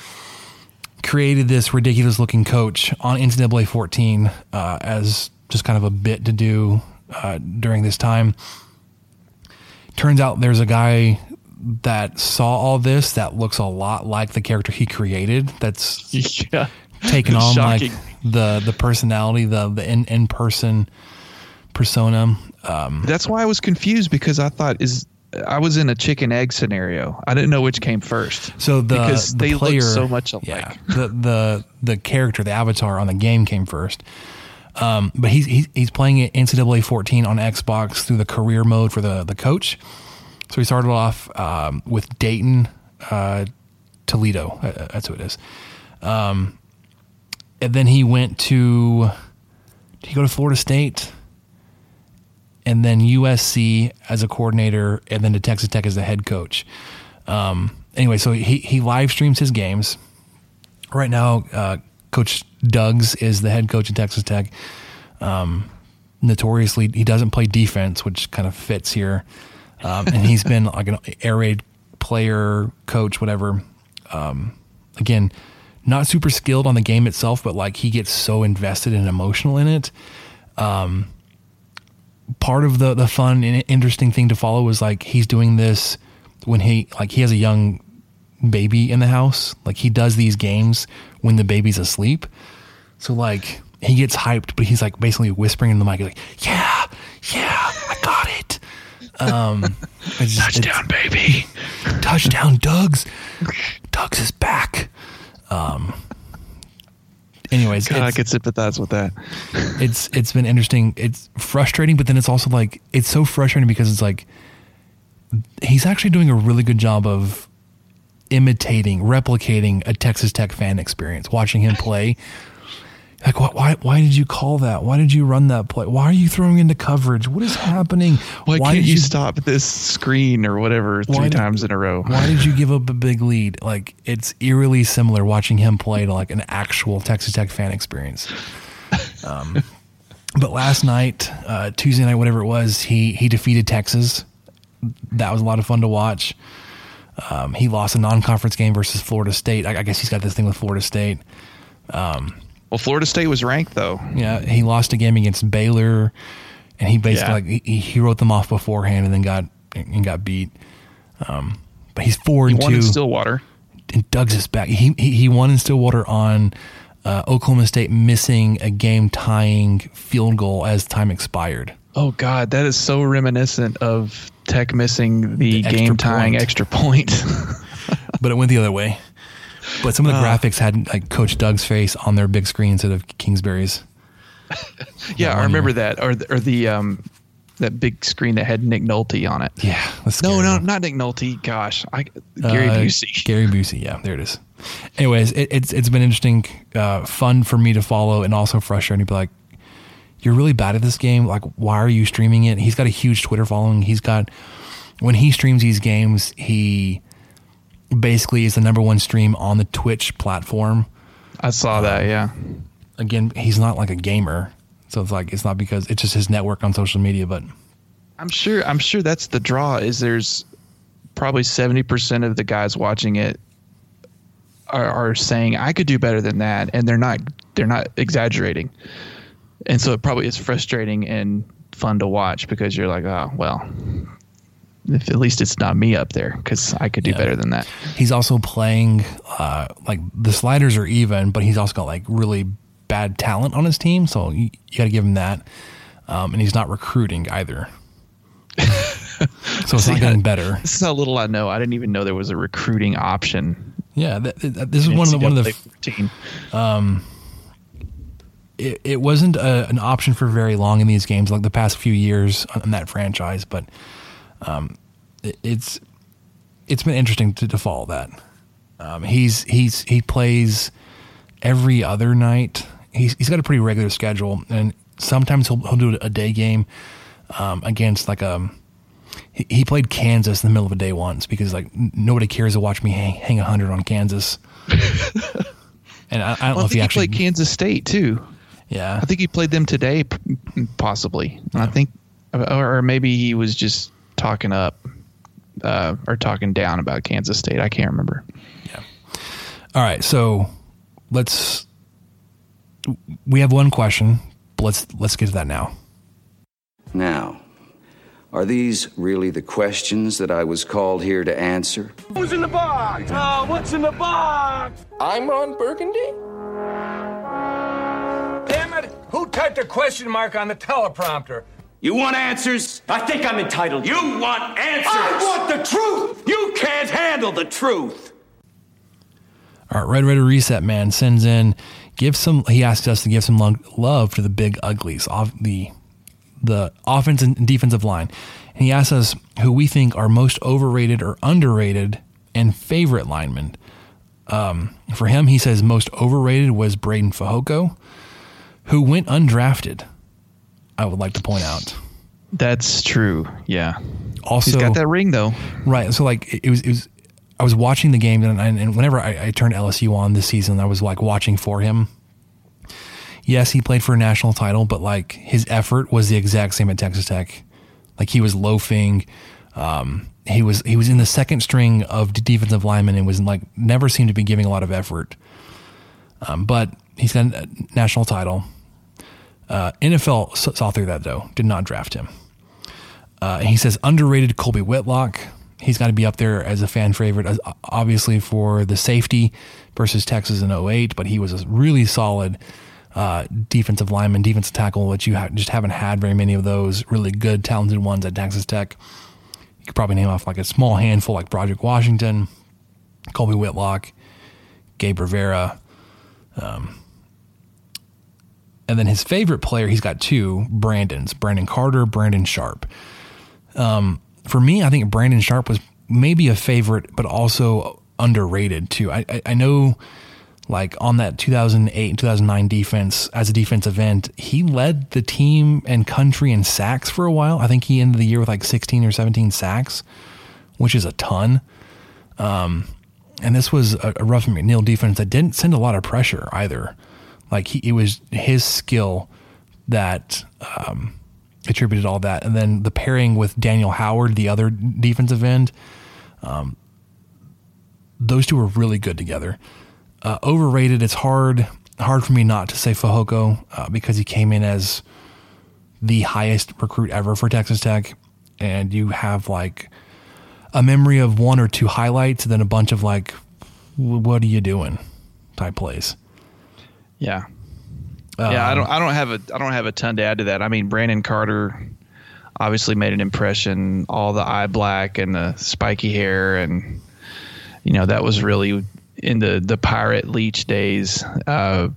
Created this ridiculous looking coach on N C double A fourteen uh, as just kind of a bit to do uh, during this time. Turns out there's a guy that saw all this that looks a lot like the character he created. That's yeah. taken on Shocking. like the the personality, the the in in person persona. Um, That's why I was confused because I thought is. I was in a chicken egg scenario. I didn't know which came first. So the because the they player, look so much alike. Yeah, the the the character, the avatar on the game came first. Um, but he's he's he's playing it N C double A fourteen on Xbox through the career mode for the the coach. So he started off um, with Dayton, uh, Toledo. Uh, that's who it is. Um, and then he went to. Did he go to Florida State? And then U S C as a coordinator, and then to Texas Tech as the head coach. Um, anyway, so he, he live streams his games. Right now, uh, Coach Doug's is the head coach at Texas Tech. Um, notoriously, he doesn't play defense, which kind of fits here. Um, and he's been like an air raid player, coach, whatever. Um, again, not super skilled on the game itself, but like he gets so invested and emotional in it. Um, part of the, the fun and interesting thing to follow is like he's doing this when he like he has a young baby in the house. Like he does these games when the baby's asleep. So like he gets hyped, but he's like basically whispering in the mic like, yeah, yeah, I got it. Um, it's, touchdown, baby. Touchdown, Doug's. Doug's is back. Um, anyways, God, I could sympathize with that. It's it's been interesting. It's frustrating, but then it's also like it's so frustrating because it's like he's actually doing a really good job of imitating, replicating a Texas Tech fan experience. Watching him play, like why why why did you call that? Why did you run that play? Why are you throwing into coverage? What is happening? Why, why can't did you stop this screen or whatever three did, times in a row? Why did you give up a big lead? Like it's eerily similar watching him play to like an actual Texas Tech fan experience. Um, but last night, uh, Tuesday night, whatever it was, he he defeated Texas. That was a lot of fun to watch. Um, he lost a non-conference game versus Florida State. I, I guess he's got this thing with Florida State. Um, well, Florida State was ranked though. Yeah, he lost a game against Baylor, and he basically yeah. like he, he wrote them off beforehand, and then got and got beat. Um, but he's four he and won two. In Stillwater. And Doug's is back. He he, he won in Stillwater on uh, Oklahoma State missing a game-tying field goal as time expired. Oh God, that is so reminiscent of Tech missing the, the game-tying extra point. But it went the other way. But some of the uh, graphics had like Coach Doug's face on their big screen instead of Kingsbury's. Yeah, I remember year. that. Or the, or the um that big screen that had Nick Nolte on it. Yeah. No, no, not Nick Nolte. Gosh, I Gary uh, Busey. Gary Busey. Yeah, there it is. Anyways, it, it's it's been interesting, uh, fun for me to follow, and also frustrating to be like, you're really bad at this game. Like, why are you streaming it? He's got a huge Twitter following. He's got, when he streams these games, he basically is the number one stream on the Twitch platform. I saw that, um, yeah. Again, he's not like a gamer. So it's like, it's not because it's just his network on social media, but I'm sure, I'm sure that's the draw is there's probably seventy percent of the guys watching it are, are saying I could do better than that. And they're not, they're not exaggerating. And so it probably is frustrating and fun to watch because you're like, oh, well, if at least it's not me up there, because I could do Yeah. better than that. He's also playing uh, like the sliders are even, but he's also got like really bad talent on his team, so you, you got to give him that. Um, and he's not recruiting either, so it's See, not getting I- better. This is how little I know. I didn't even know there was a recruiting option. Yeah, th- th- this is one of the one of the. fourteen. Um, it, it wasn't a, an option for very long in these games, like the past few years on that franchise, but um, it, it's it's been interesting to, to follow that. Um, he's he's he plays every other night. He's he's got a pretty regular schedule, and sometimes he'll he'll do a day game um, against like a. He, he played Kansas in the middle of a day once because like n- nobody cares to watch me hang hang a hundred on Kansas. And I, I don't Well, know I if think he he actually played Kansas State too. Yeah, I think he played them today, p- possibly. And I think, or maybe he was just talking up uh, or talking down about Kansas State. I can't remember. All right, so let's. We have one question, but let's let's get to that now. Now, are these really the questions that I was called here to answer? Who's in the box? Oh, what's in the box? I'm Ron Burgundy. Damn it! Who typed a question mark on the teleprompter? You want answers? I think I'm entitled. You want answers? I want the truth. You can't handle the truth. All right, Red Raider Reset Man sends in, give some. He asked us to give some lo- love to the big uglies, off the the offense and defensive line, and he asked us who we think are most overrated or underrated and favorite linemen. Um, for him, he says most overrated was Braden Fehoko, who went undrafted. I would like to point out. That's true. Yeah. Also, he's got that ring though. Right. So like it was, it was, I was watching the game and, and whenever I, I turned L S U on this season, I was like watching for him. Yes, he played for a national title, but like his effort was the exact same at Texas Tech. Like he was loafing. Um, he was, he was in the second string of defensive linemen and was like, never seemed to be giving a lot of effort. Um, but he's got a national title. Uh, N F L saw through that though, did not draft him. Uh, he says underrated Colby Whitlock. He's got to be up there as a fan favorite, as obviously for the safety versus Texas in oh eight, but he was a really solid uh, defensive lineman, defensive tackle that you ha- just haven't had very many of those really good, talented ones at Texas Tech. You could probably name off like a small handful like Broderick Washington, Colby Whitlock, Gabe Rivera. Um, and then his favorite player, he's got two Brandons, Brandon Carter, Brandon Sharp. Um, for me, I think Brandon Sharp was maybe a favorite, but also underrated too. I, I, I know like on that two thousand eight and two thousand nine defense as a defensive end, he led the team and country in sacks for a while. I think he ended the year with like sixteen or seventeen sacks, which is a ton. Um, and this was a, a Ruffin McNeil defense that didn't send a lot of pressure either. Like he, it was his skill that, um, attributed all that. And then the pairing with Daniel Howard, the other defensive end, um, those two were really good together. Uh, overrated. It's hard, hard for me not to say Fehoko, uh, because he came in as the highest recruit ever for Texas Tech. And you have like a memory of one or two highlights and then a bunch of like, what are you doing type plays. Yeah. Um, yeah, I don't I don't have a I don't have a ton to add to that. I mean, Brandon Carter obviously made an impression, all the eye black and the spiky hair, and you know, that was really in the the Pirate Leach days. Uh,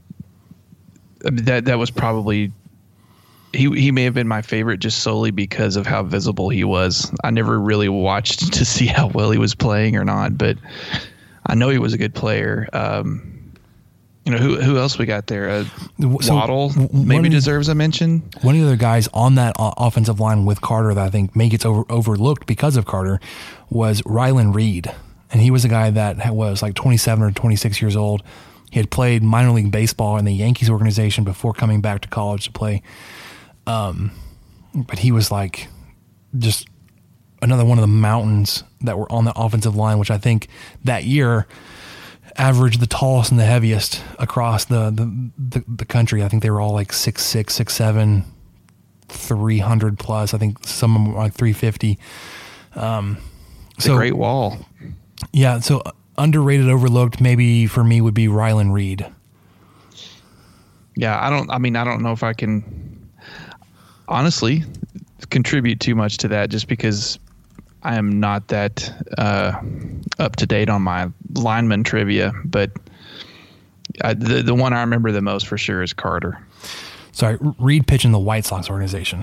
that that was probably he he may have been my favorite just solely because of how visible he was. I never really watched to see how well he was playing or not, but I know he was a good player. Um, You know, who who else we got there? Uh, So, Waddle w- maybe one- deserves a mention. One of the other guys on that o- offensive line with Carter that I think may gets over, overlooked because of Carter was Rylan Reed. And he was a guy that ha- was like twenty-seven or twenty-six years old. He had played minor league baseball in the Yankees organization before coming back to college to play. Um, but he was like just another one of the mountains that were on the offensive line, which I think that year averaged the tallest and the heaviest across the, the, the, the country. I think they were all like six six, six seven, three hundred plus. I think some of them were like three fifty. Um, the so Great Wall. Yeah. So underrated, overlooked, maybe for me would be Rylan Reed. Yeah, I don't. I mean, I don't know if I can honestly contribute too much to that, just because I am not that uh, up to date on my lineman trivia. But I, the the one I remember the most for sure is Carter. Sorry, Reed pitched in the White Sox organization.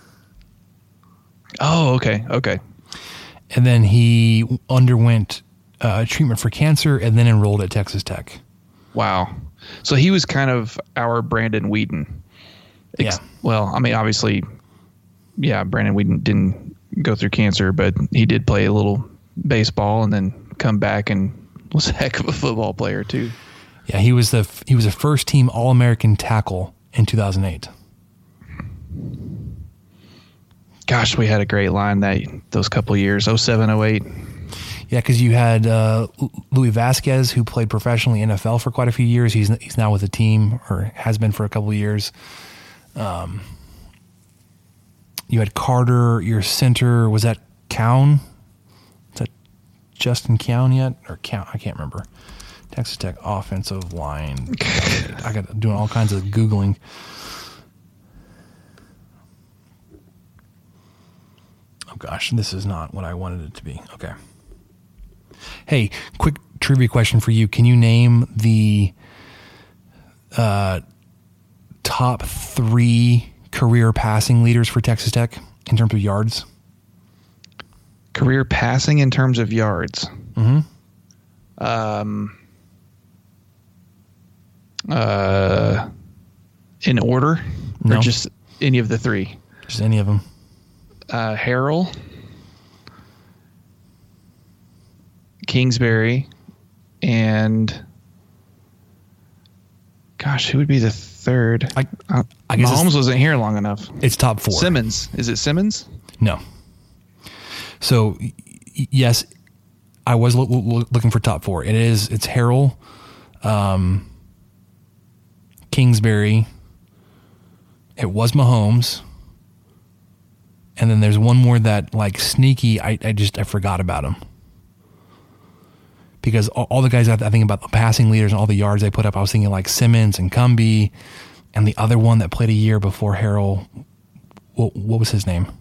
Oh, okay, okay. And then he underwent uh, treatment for cancer, and then enrolled at Texas Tech. Wow. So he was kind of our Brandon Whedon. Ex- yeah. Well, I mean, obviously, yeah, Brandon Whedon didn't go through cancer, but he did play a little baseball and then come back and was a heck of a football player too. Yeah, he was the he was a first team All-American tackle in two thousand eight. Gosh, we had a great line that those couple years, oh seven, oh eight. Yeah, because you had uh, Louis Vasquez, who played professionally in N F L for quite a few years. He's he's now with the team, or has been for a couple of years. Um, you had Carter, your center. Was that Cowan? Is that Justin Cowan yet? Or Cowan? I can't remember. Texas Tech offensive line. I got doing all kinds of Googling. Oh gosh, this is not what I wanted it to be. Okay. Hey, quick trivia question for you. Can you name the uh, top three career passing leaders for Texas Tech in terms of yards? Career passing in terms of yards? Mm-hmm. Um, uh, in order? No. Or just any of the three? Just any of them. Uh, Harrell, Kingsbury, and gosh, who would be the third? I, uh, I guess Mahomes wasn't here long enough. It's top four. Simmons. Is it Simmons? No. So, y- yes, I was lo- lo- looking for top four. It is. It's Harrell, um, Kingsbury. It was Mahomes. And then there's one more that, like, sneaky, I, I just, I forgot about him. Because all, all the guys I, I think about the passing leaders and all the yards they put up, I was thinking like Simmons and Cumbie, and the other one that played a year before Harrell, what, what was his name?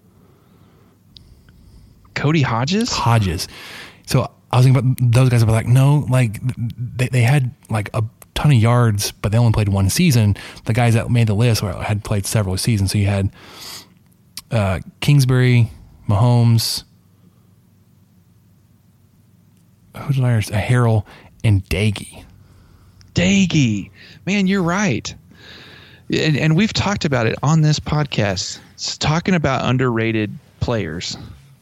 Cody Hodges? Hodges. So I was thinking about those guys, but like, no, like, they, they had like a ton of yards, but they only played one season. The guys that made the list had played several seasons. So you had Uh, Kingsbury, Mahomes, who did I understand? Harrell, and Dagey. Dagey. Man, you're right. And, and we've talked about it on this podcast. It's talking about underrated players.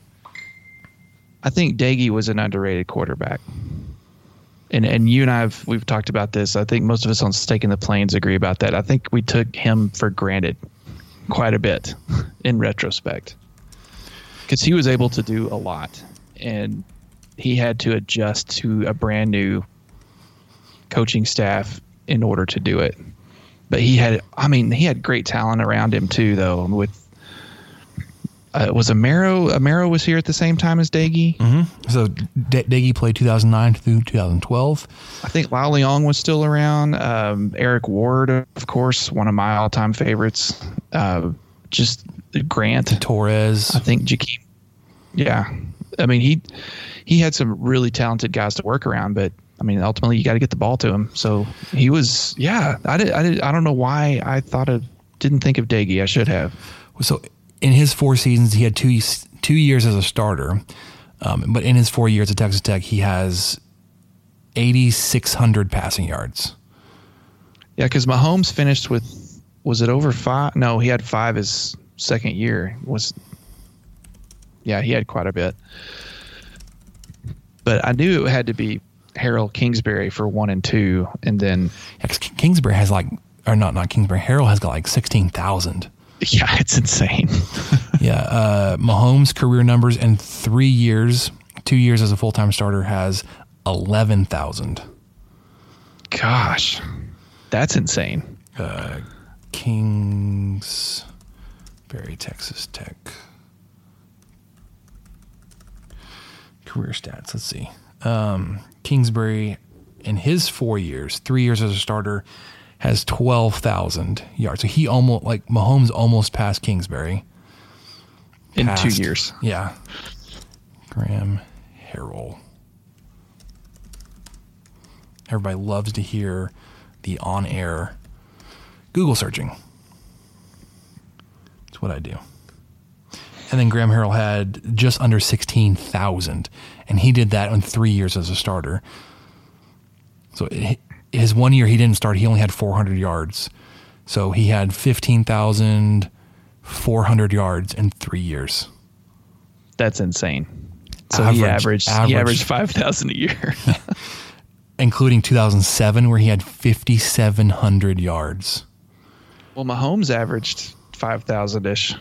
I think Dagey was an underrated quarterback. And and you and I have we've talked about this. I think most of us on Stake in the Plains agree about that. I think we took him for granted quite a bit in retrospect, because he was able to do a lot, and he had to adjust to a brand new coaching staff in order to do it. But he had, I mean, he had great talent around him too, though. With uh, was Amaro Amaro was here at the same time as Dagey. Mm-hmm. So D- Dagey played two thousand nine through two thousand twelve. I think Lau Leong was still around. Um, Eric Ward, of course, one of my all-time favorites. Uh, just Grant Torres. I think Jakeem. Yeah, I mean he he had some really talented guys to work around, but I mean ultimately you got to get the ball to him. So he was. Yeah, I did. I did. I don't know why I thought of didn't think of Dagey. I should have. So in his four seasons, he had two two years as a starter, um, but in his four years at Texas Tech, he has eighty-six hundred passing yards. Yeah, because Mahomes finished with, was it over five? No, he had five his second year. Was yeah, he had quite a bit. But I knew it had to be Harrell Kingsbury for one and two, and then yeah, Kingsbury has like, or not not Kingsbury. Harrell has got like sixteen thousand. Yeah, it's insane. yeah, uh, Mahomes' career numbers in three years, two years as a full time starter, has eleven thousand. Gosh, that's insane. Uh, Kingsbury, Texas Tech. career stats. Let's see. Um, Kingsbury, in his four years, three years as a starter, has twelve thousand yards. So he almost, like Mahomes almost passed Kingsbury. In Passed. two years. Yeah. Graham Harrell. Everybody loves to hear the on-air Google searching. That's what I do. And then Graham Harrell had just under sixteen thousand, and he did that in three years as a starter. So it, his one year he didn't start, he only had four hundred yards. So he had fifteen thousand four hundred yards in three years. That's insane. So average, he averaged average. he averaged five thousand a year. Including two thousand seven, where he had fifty-seven hundred yards. Well, Mahomes averaged five thousand-ish.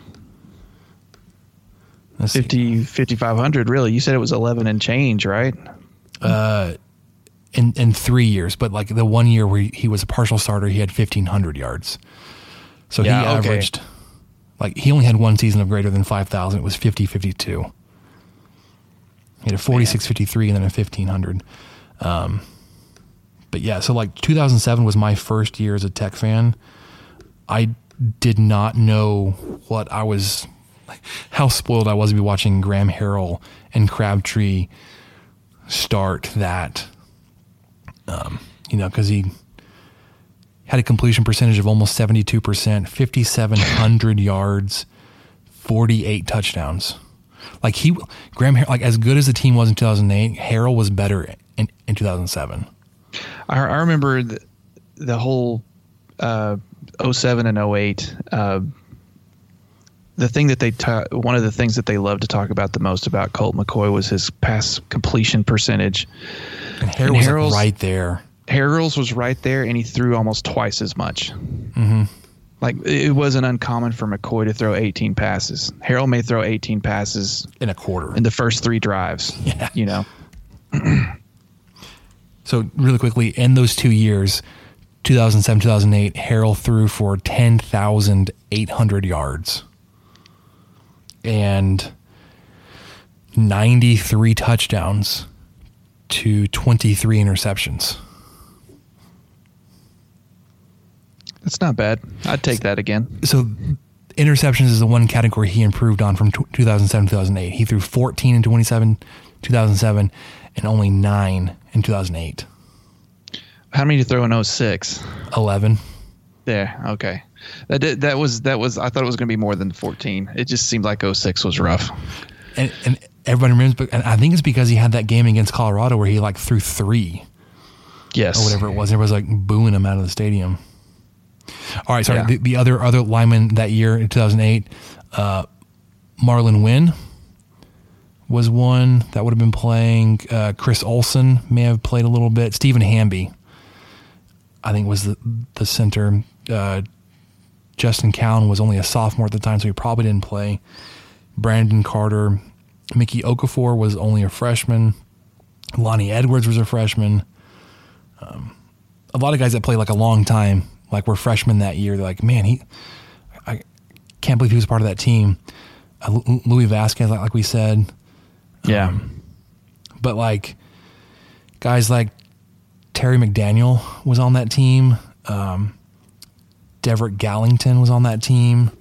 Let's fifty, fifty-five hundred, really. You said it was eleven and change, right? Uh, in in three years, but like the one year where he, he was a partial starter, he had fifteen hundred yards. So Yeah, he okay. averaged, like he only had one season of greater than five thousand. It was fifty fifty-two. He had a forty-six fifty-three and then a fifteen hundred. Um, but yeah, so like two thousand seven was my first year as a Tech fan. I did not know what I was, how spoiled I was to be watching Graham Harrell and Crabtree start that. Um, you know, because he had a completion percentage of almost seventy-two percent, fifty-seven hundred yards, forty-eight touchdowns. Like he, Graham, Har- like as good as the team was in two thousand eight, Harrell was better in, in two thousand seven. I, I remember the, the whole uh, oh seven and oh eight. Uh, the thing that they ta- one of the things that they loved to talk about the most about Colt McCoy was his pass completion percentage. And Harrell was like right there. Harrell's was right there, and he threw almost twice as much. Mm-hmm. Like it wasn't uncommon for McCoy to throw eighteen passes. Harrell may throw eighteen passes in a quarter in the first three drives. Yeah, you know. So really quickly, in those two years, two thousand seven, two thousand eight, Harrell threw for ten thousand eight hundred yards and ninety-three touchdowns to twenty-three interceptions. That's not bad. I'd take that again. So interceptions is the one category he improved on from two thousand seven, two thousand eight. He threw fourteen in twenty-seven, two thousand seven, and only nine in two thousand eight. How many did you throw in oh six? eleven. Yeah, okay. That did, that was that was I thought it was going to be more than fourteen. It just seemed like oh six was rough. And, and everybody remembers, and I think it's because he had that game against Colorado where he like threw three. Yes. Or whatever it was. Everybody was like booing him out of the stadium. All right, sorry. Yeah. The, the other other lineman that year in two thousand eight, uh, Marlon Wynn was one that would have been playing. Uh, Chris Olsen may have played a little bit. Stephen Hamby, I think, was the, the center. Uh, Justin Cowan was only a sophomore at the time, so he probably didn't play. Brandon Carter. Mickey Okafor was only a freshman. Lonnie Edwards was a freshman. Um, a lot of guys that played like a long time, like were freshmen that year. They're like, man, he, I can't believe he was part of that team. Uh, Louis Vasquez, like, like we said. Yeah. Um, but like guys like Terry McDaniel was on that team. Um, Deverick Gallington was on that team.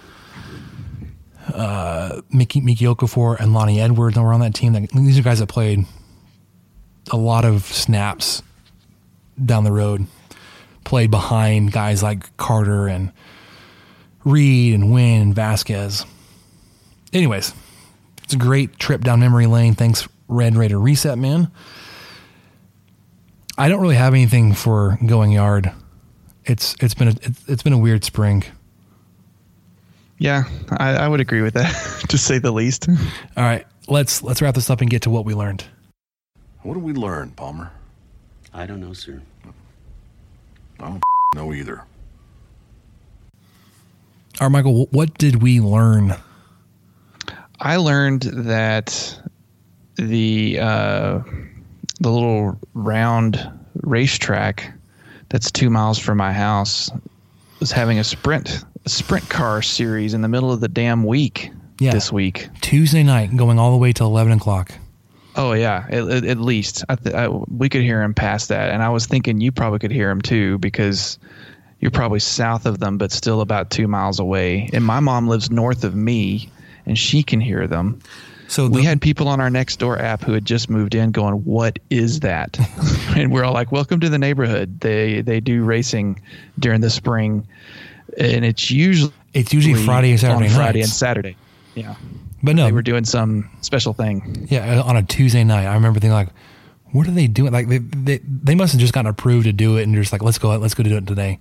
Uh, Mickey, Mickey Okafor and Lonnie Edwards were on that team. These are guys that played a lot of snaps down the road, played behind guys like Carter and Reed and Wynn and Vasquez. Anyways, it's a great trip down memory lane. Thanks, Red Raider Reset Man. I don't really have anything for Going Yard. It's it's been a it's, it's been a weird spring. Yeah, I, I would agree with that, to say the least. All right, let's let's wrap this up and get to what we learned. What did we learn, Palmer? I don't know, sir. I don't know either. All right, Michael, what did we learn? I learned that the uh, the little round racetrack that's two miles from my house was having a sprint a sprint car series in the middle of the damn week Yeah. this week. Tuesday night, going all the way to eleven o'clock. Oh yeah, at, at, at least I th- I, we could hear him past that, and I was thinking you probably could hear him too because you're probably south of them, but still about two miles away. And my mom lives north of me, and she can hear them. So the, we had people on our Nextdoor app who had just moved in, going, "What is that?" And we're all like, "Welcome to the neighborhood." They they do racing during the spring, and it's usually it's usually Friday and Saturday on Friday nights. and Saturday. Yeah. But no, they were doing some special thing. Yeah, on a Tuesday night. I remember thinking like, what are they doing? Like they they, they must have just gotten approved to do it, and they're just like, let's go, let's go do it today.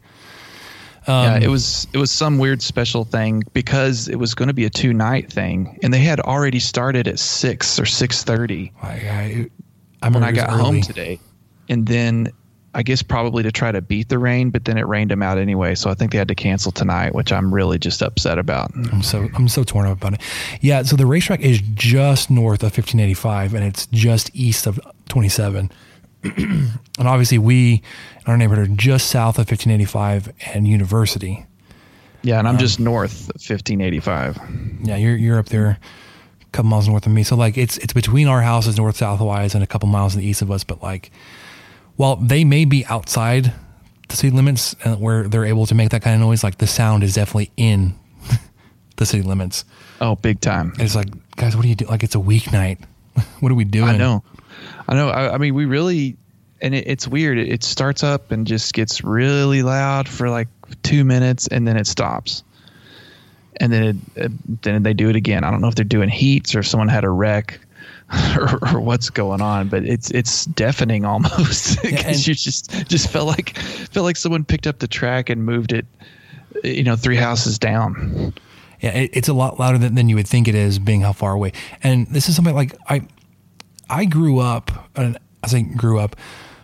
Um, yeah, it was it was some weird special thing because it was going to be a two night thing, and they had already started at six or six thirty. I, I, I when I got early. home today, and then I guess probably to try to beat the rain, but then it rained them out anyway. So I think they had to cancel tonight, which I'm really just upset about. I'm so I'm so torn up about it. Yeah, so the racetrack is just north of fifteen eighty-five, and it's just east of twenty-seven. And obviously, we in our neighborhood are just south of fifteen eighty-five and University. Yeah, and I'm um, just north of fifteen eighty-five. Yeah, you're you're up there, a couple miles north of me. So like it's it's between our houses, north south wise, and a couple miles to the east of us. But like, while they may be outside the city limits and where they're able to make that kind of noise, like the sound is definitely in the city limits. Oh, big time! It's like, guys, what do you do? Like, it's a weeknight. What are we doing? I know, I know. I, I mean, we really, and it, it's weird. It, it starts up and just gets really loud for like two minutes, and then it stops. And then it, it, then they do it again. I don't know if they're doing heats or if someone had a wreck. Or, or what's going on, but it's it's deafening almost because you just just felt like felt like someone picked up the track and moved it, you know, three houses down. Yeah, it, it's a lot louder than, than you would think it is, being how far away. And this is something like I I grew up, and I say grew up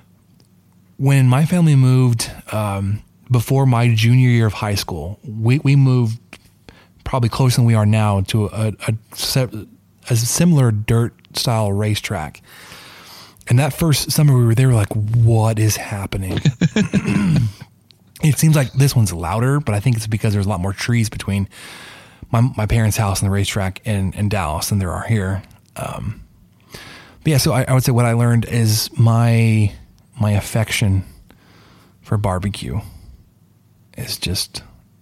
when my family moved um, before my junior year of high school. We we moved probably closer than we are now to a a, a similar dirt style racetrack. And that first summer we were there, we were like, what is happening? It seems like this one's louder, but I think it's because there's a lot more trees between my my parents' house and the racetrack in, in Dallas than there are here. Um, but yeah, so I, I would say what I learned is my my affection for barbecue is just,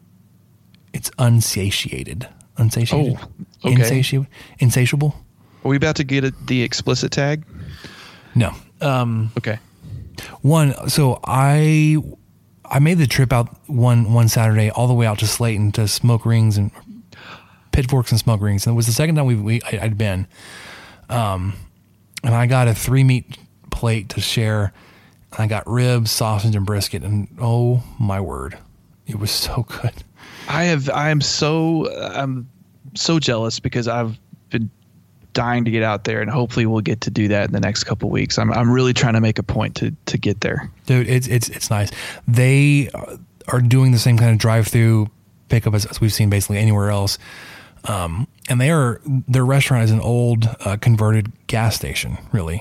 it's unsatiated. Unsatiated? Oh, okay. Insatiable? Insatiable? Are we about to get a, the explicit tag? No. Um, okay. One, so I I made the trip out one one Saturday all the way out to Slayton to Smoke Rings and Pitchforks and Smoke Rings, and it was the second time we, we I'd been. Um, and I got a three meat plate to share. And I got ribs, sausage, and brisket, and oh my word, it was so good. I have I am so I'm so jealous because I've been dying to get out there, and hopefully we'll get to do that in the next couple of weeks. I'm I'm really trying to make a point to to get there. Dude, it's it's it's nice. They are doing the same kind of drive-through pickup as, as we've seen basically anywhere else. Um, and they are their restaurant is an old uh, converted gas station, really.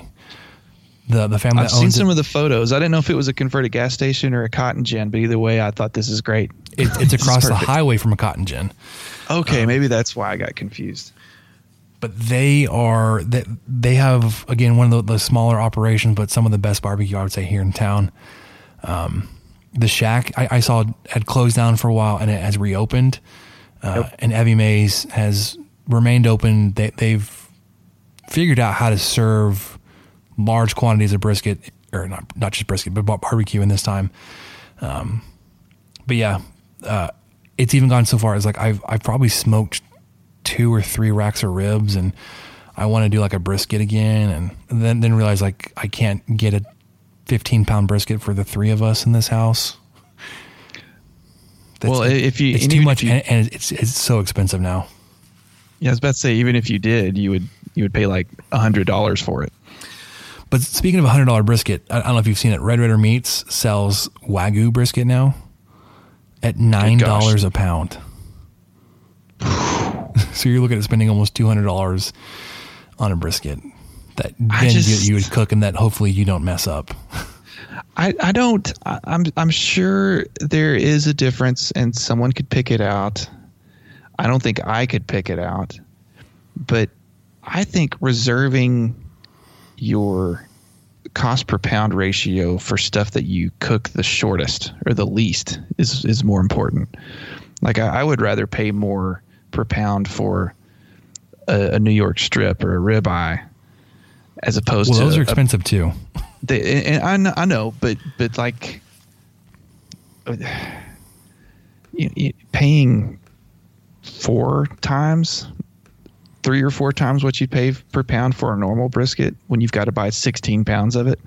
The the family I've that seen owns some it, of the photos. I didn't know if it was a converted gas station or a cotton gin, but either way, I thought this is great. It, it's across the highway from a cotton gin. Okay, um, maybe that's why I got confused. But they are they, they have again one of the, the smaller operations, but some of the best barbecue I would say here in town. Um, the Shack I, I saw had closed down for a while and it has reopened. Uh, yep. And Evie Mae's has remained open. They, they've figured out how to serve large quantities of brisket, or not not just brisket, but barbecue in this time. Um, but yeah, uh, it's even gone so far as like I've I've probably smoked two or three racks of ribs, and I want to do like a brisket again, and, and then then realize like I can't get a fifteen pound brisket for the three of us in this house. That's, well, if you it's too much, you, and, and it's it's so expensive now. Yeah, I was about to say, even if you did, you would you would pay like a hundred dollars for it. But speaking of a hundred dollar brisket, I, I don't know if you've seen it. Red Ritter Meats sells Wagyu brisket now at nine dollars a pound. So you're looking at spending almost two hundred dollars on a brisket that then just, you, you would cook, and that hopefully you don't mess up. I, I don't. I, I'm I'm sure there is a difference, and someone could pick it out. I don't think I could pick it out, but I think reserving your cost per pound ratio for stuff that you cook the shortest or the least is is more important. Like I, I would rather pay more per pound for a, a New York strip or a ribeye as opposed well, to those are a, expensive too. They, and I know, I know, but but like you, you, paying four times, three or four times what you pay per pound for a normal brisket when you've got to buy sixteen pounds of it,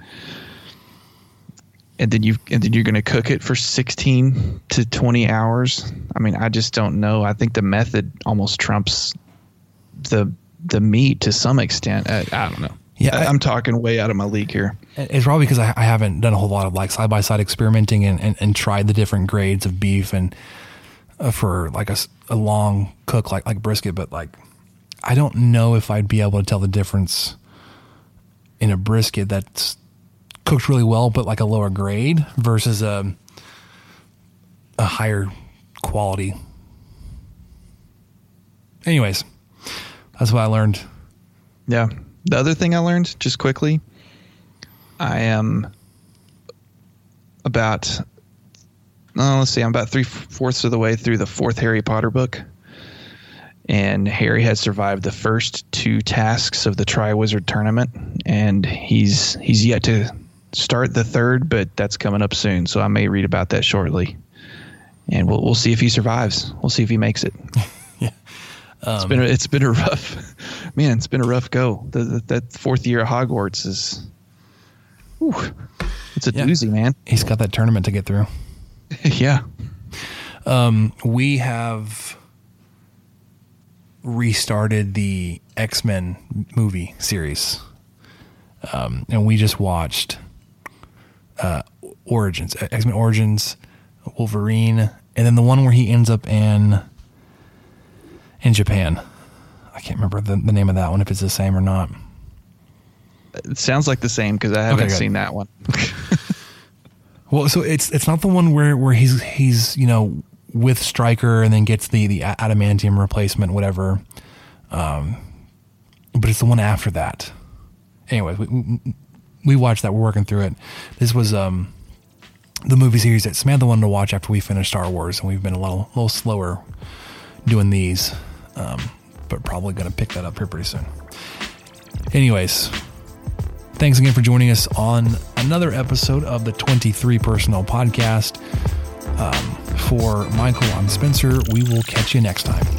and then you and then you're going to cook it for sixteen to twenty hours. I mean, I just don't know. I think the method almost trumps the the meat to some extent. I, I don't know. Yeah, I, I'm talking way out of my league here. It's probably because I, I haven't done a whole lot of like side by side experimenting and, and, and tried the different grades of beef and uh, for like a, a long cook like like brisket. But like, I don't know if I'd be able to tell the difference in a brisket that's cooked really well, but like a lower grade versus a a higher quality. Anyways, that's what I learned. Yeah. The other thing I learned, just quickly, I am about, oh, let's see, I'm about three fourths of the way through the fourth Harry Potter book. And Harry has survived the first two tasks of the Triwizard Tournament. And he's he's yet to start the third, but that's coming up soon. So I may read about that shortly. And we'll we'll see if he survives. We'll see if he makes it. yeah. Um, it's been a, it's been a rough, man. It's been a rough go. The, the, that fourth year of Hogwarts is, whew, it's a yeah. doozy, man. He's got that tournament to get through. yeah. Um, we have restarted the X-Men movie series, um, and we just watched uh, Origins, X-Men Origins, Wolverine, and then the one where he ends up in. In Japan. I can't remember the, the name of that one, if it's the same or not. It sounds like the same because I haven't okay, seen that one. Well, so it's it's not the one where, where he's he's you know with Stryker and then gets the the adamantium replacement, whatever. Um, but it's the one after that. Anyway, we, we, we watched that. We're working through it. This was um the movie series that Samantha wanted to watch after we finished Star Wars, and we've been a little little slower doing these. Um, but probably going to pick that up here pretty soon. Anyways, thanks again for joining us on another episode of the twenty-three Personnel Podcast. Um, for Michael, I'm Spencer. We will catch you next time.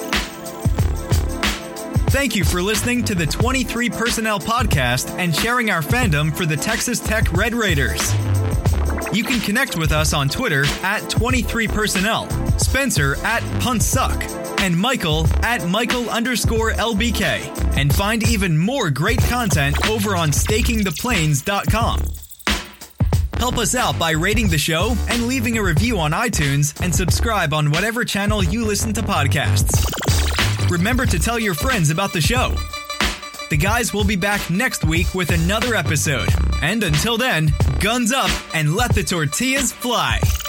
Thank you for listening to the twenty-three Personnel Podcast and sharing our fandom for the Texas Tech Red Raiders. You can connect with us on Twitter at twenty-three personnel, Spencer at Puntsuck, and Michael at Michael underscore L B K. And find even more great content over on staking the plains dot com. Help us out by rating the show and leaving a review on iTunes, and subscribe on whatever channel you listen to podcasts. Remember to tell your friends about the show. The guys will be back next week with another episode. And until then, guns up and let the tortillas fly.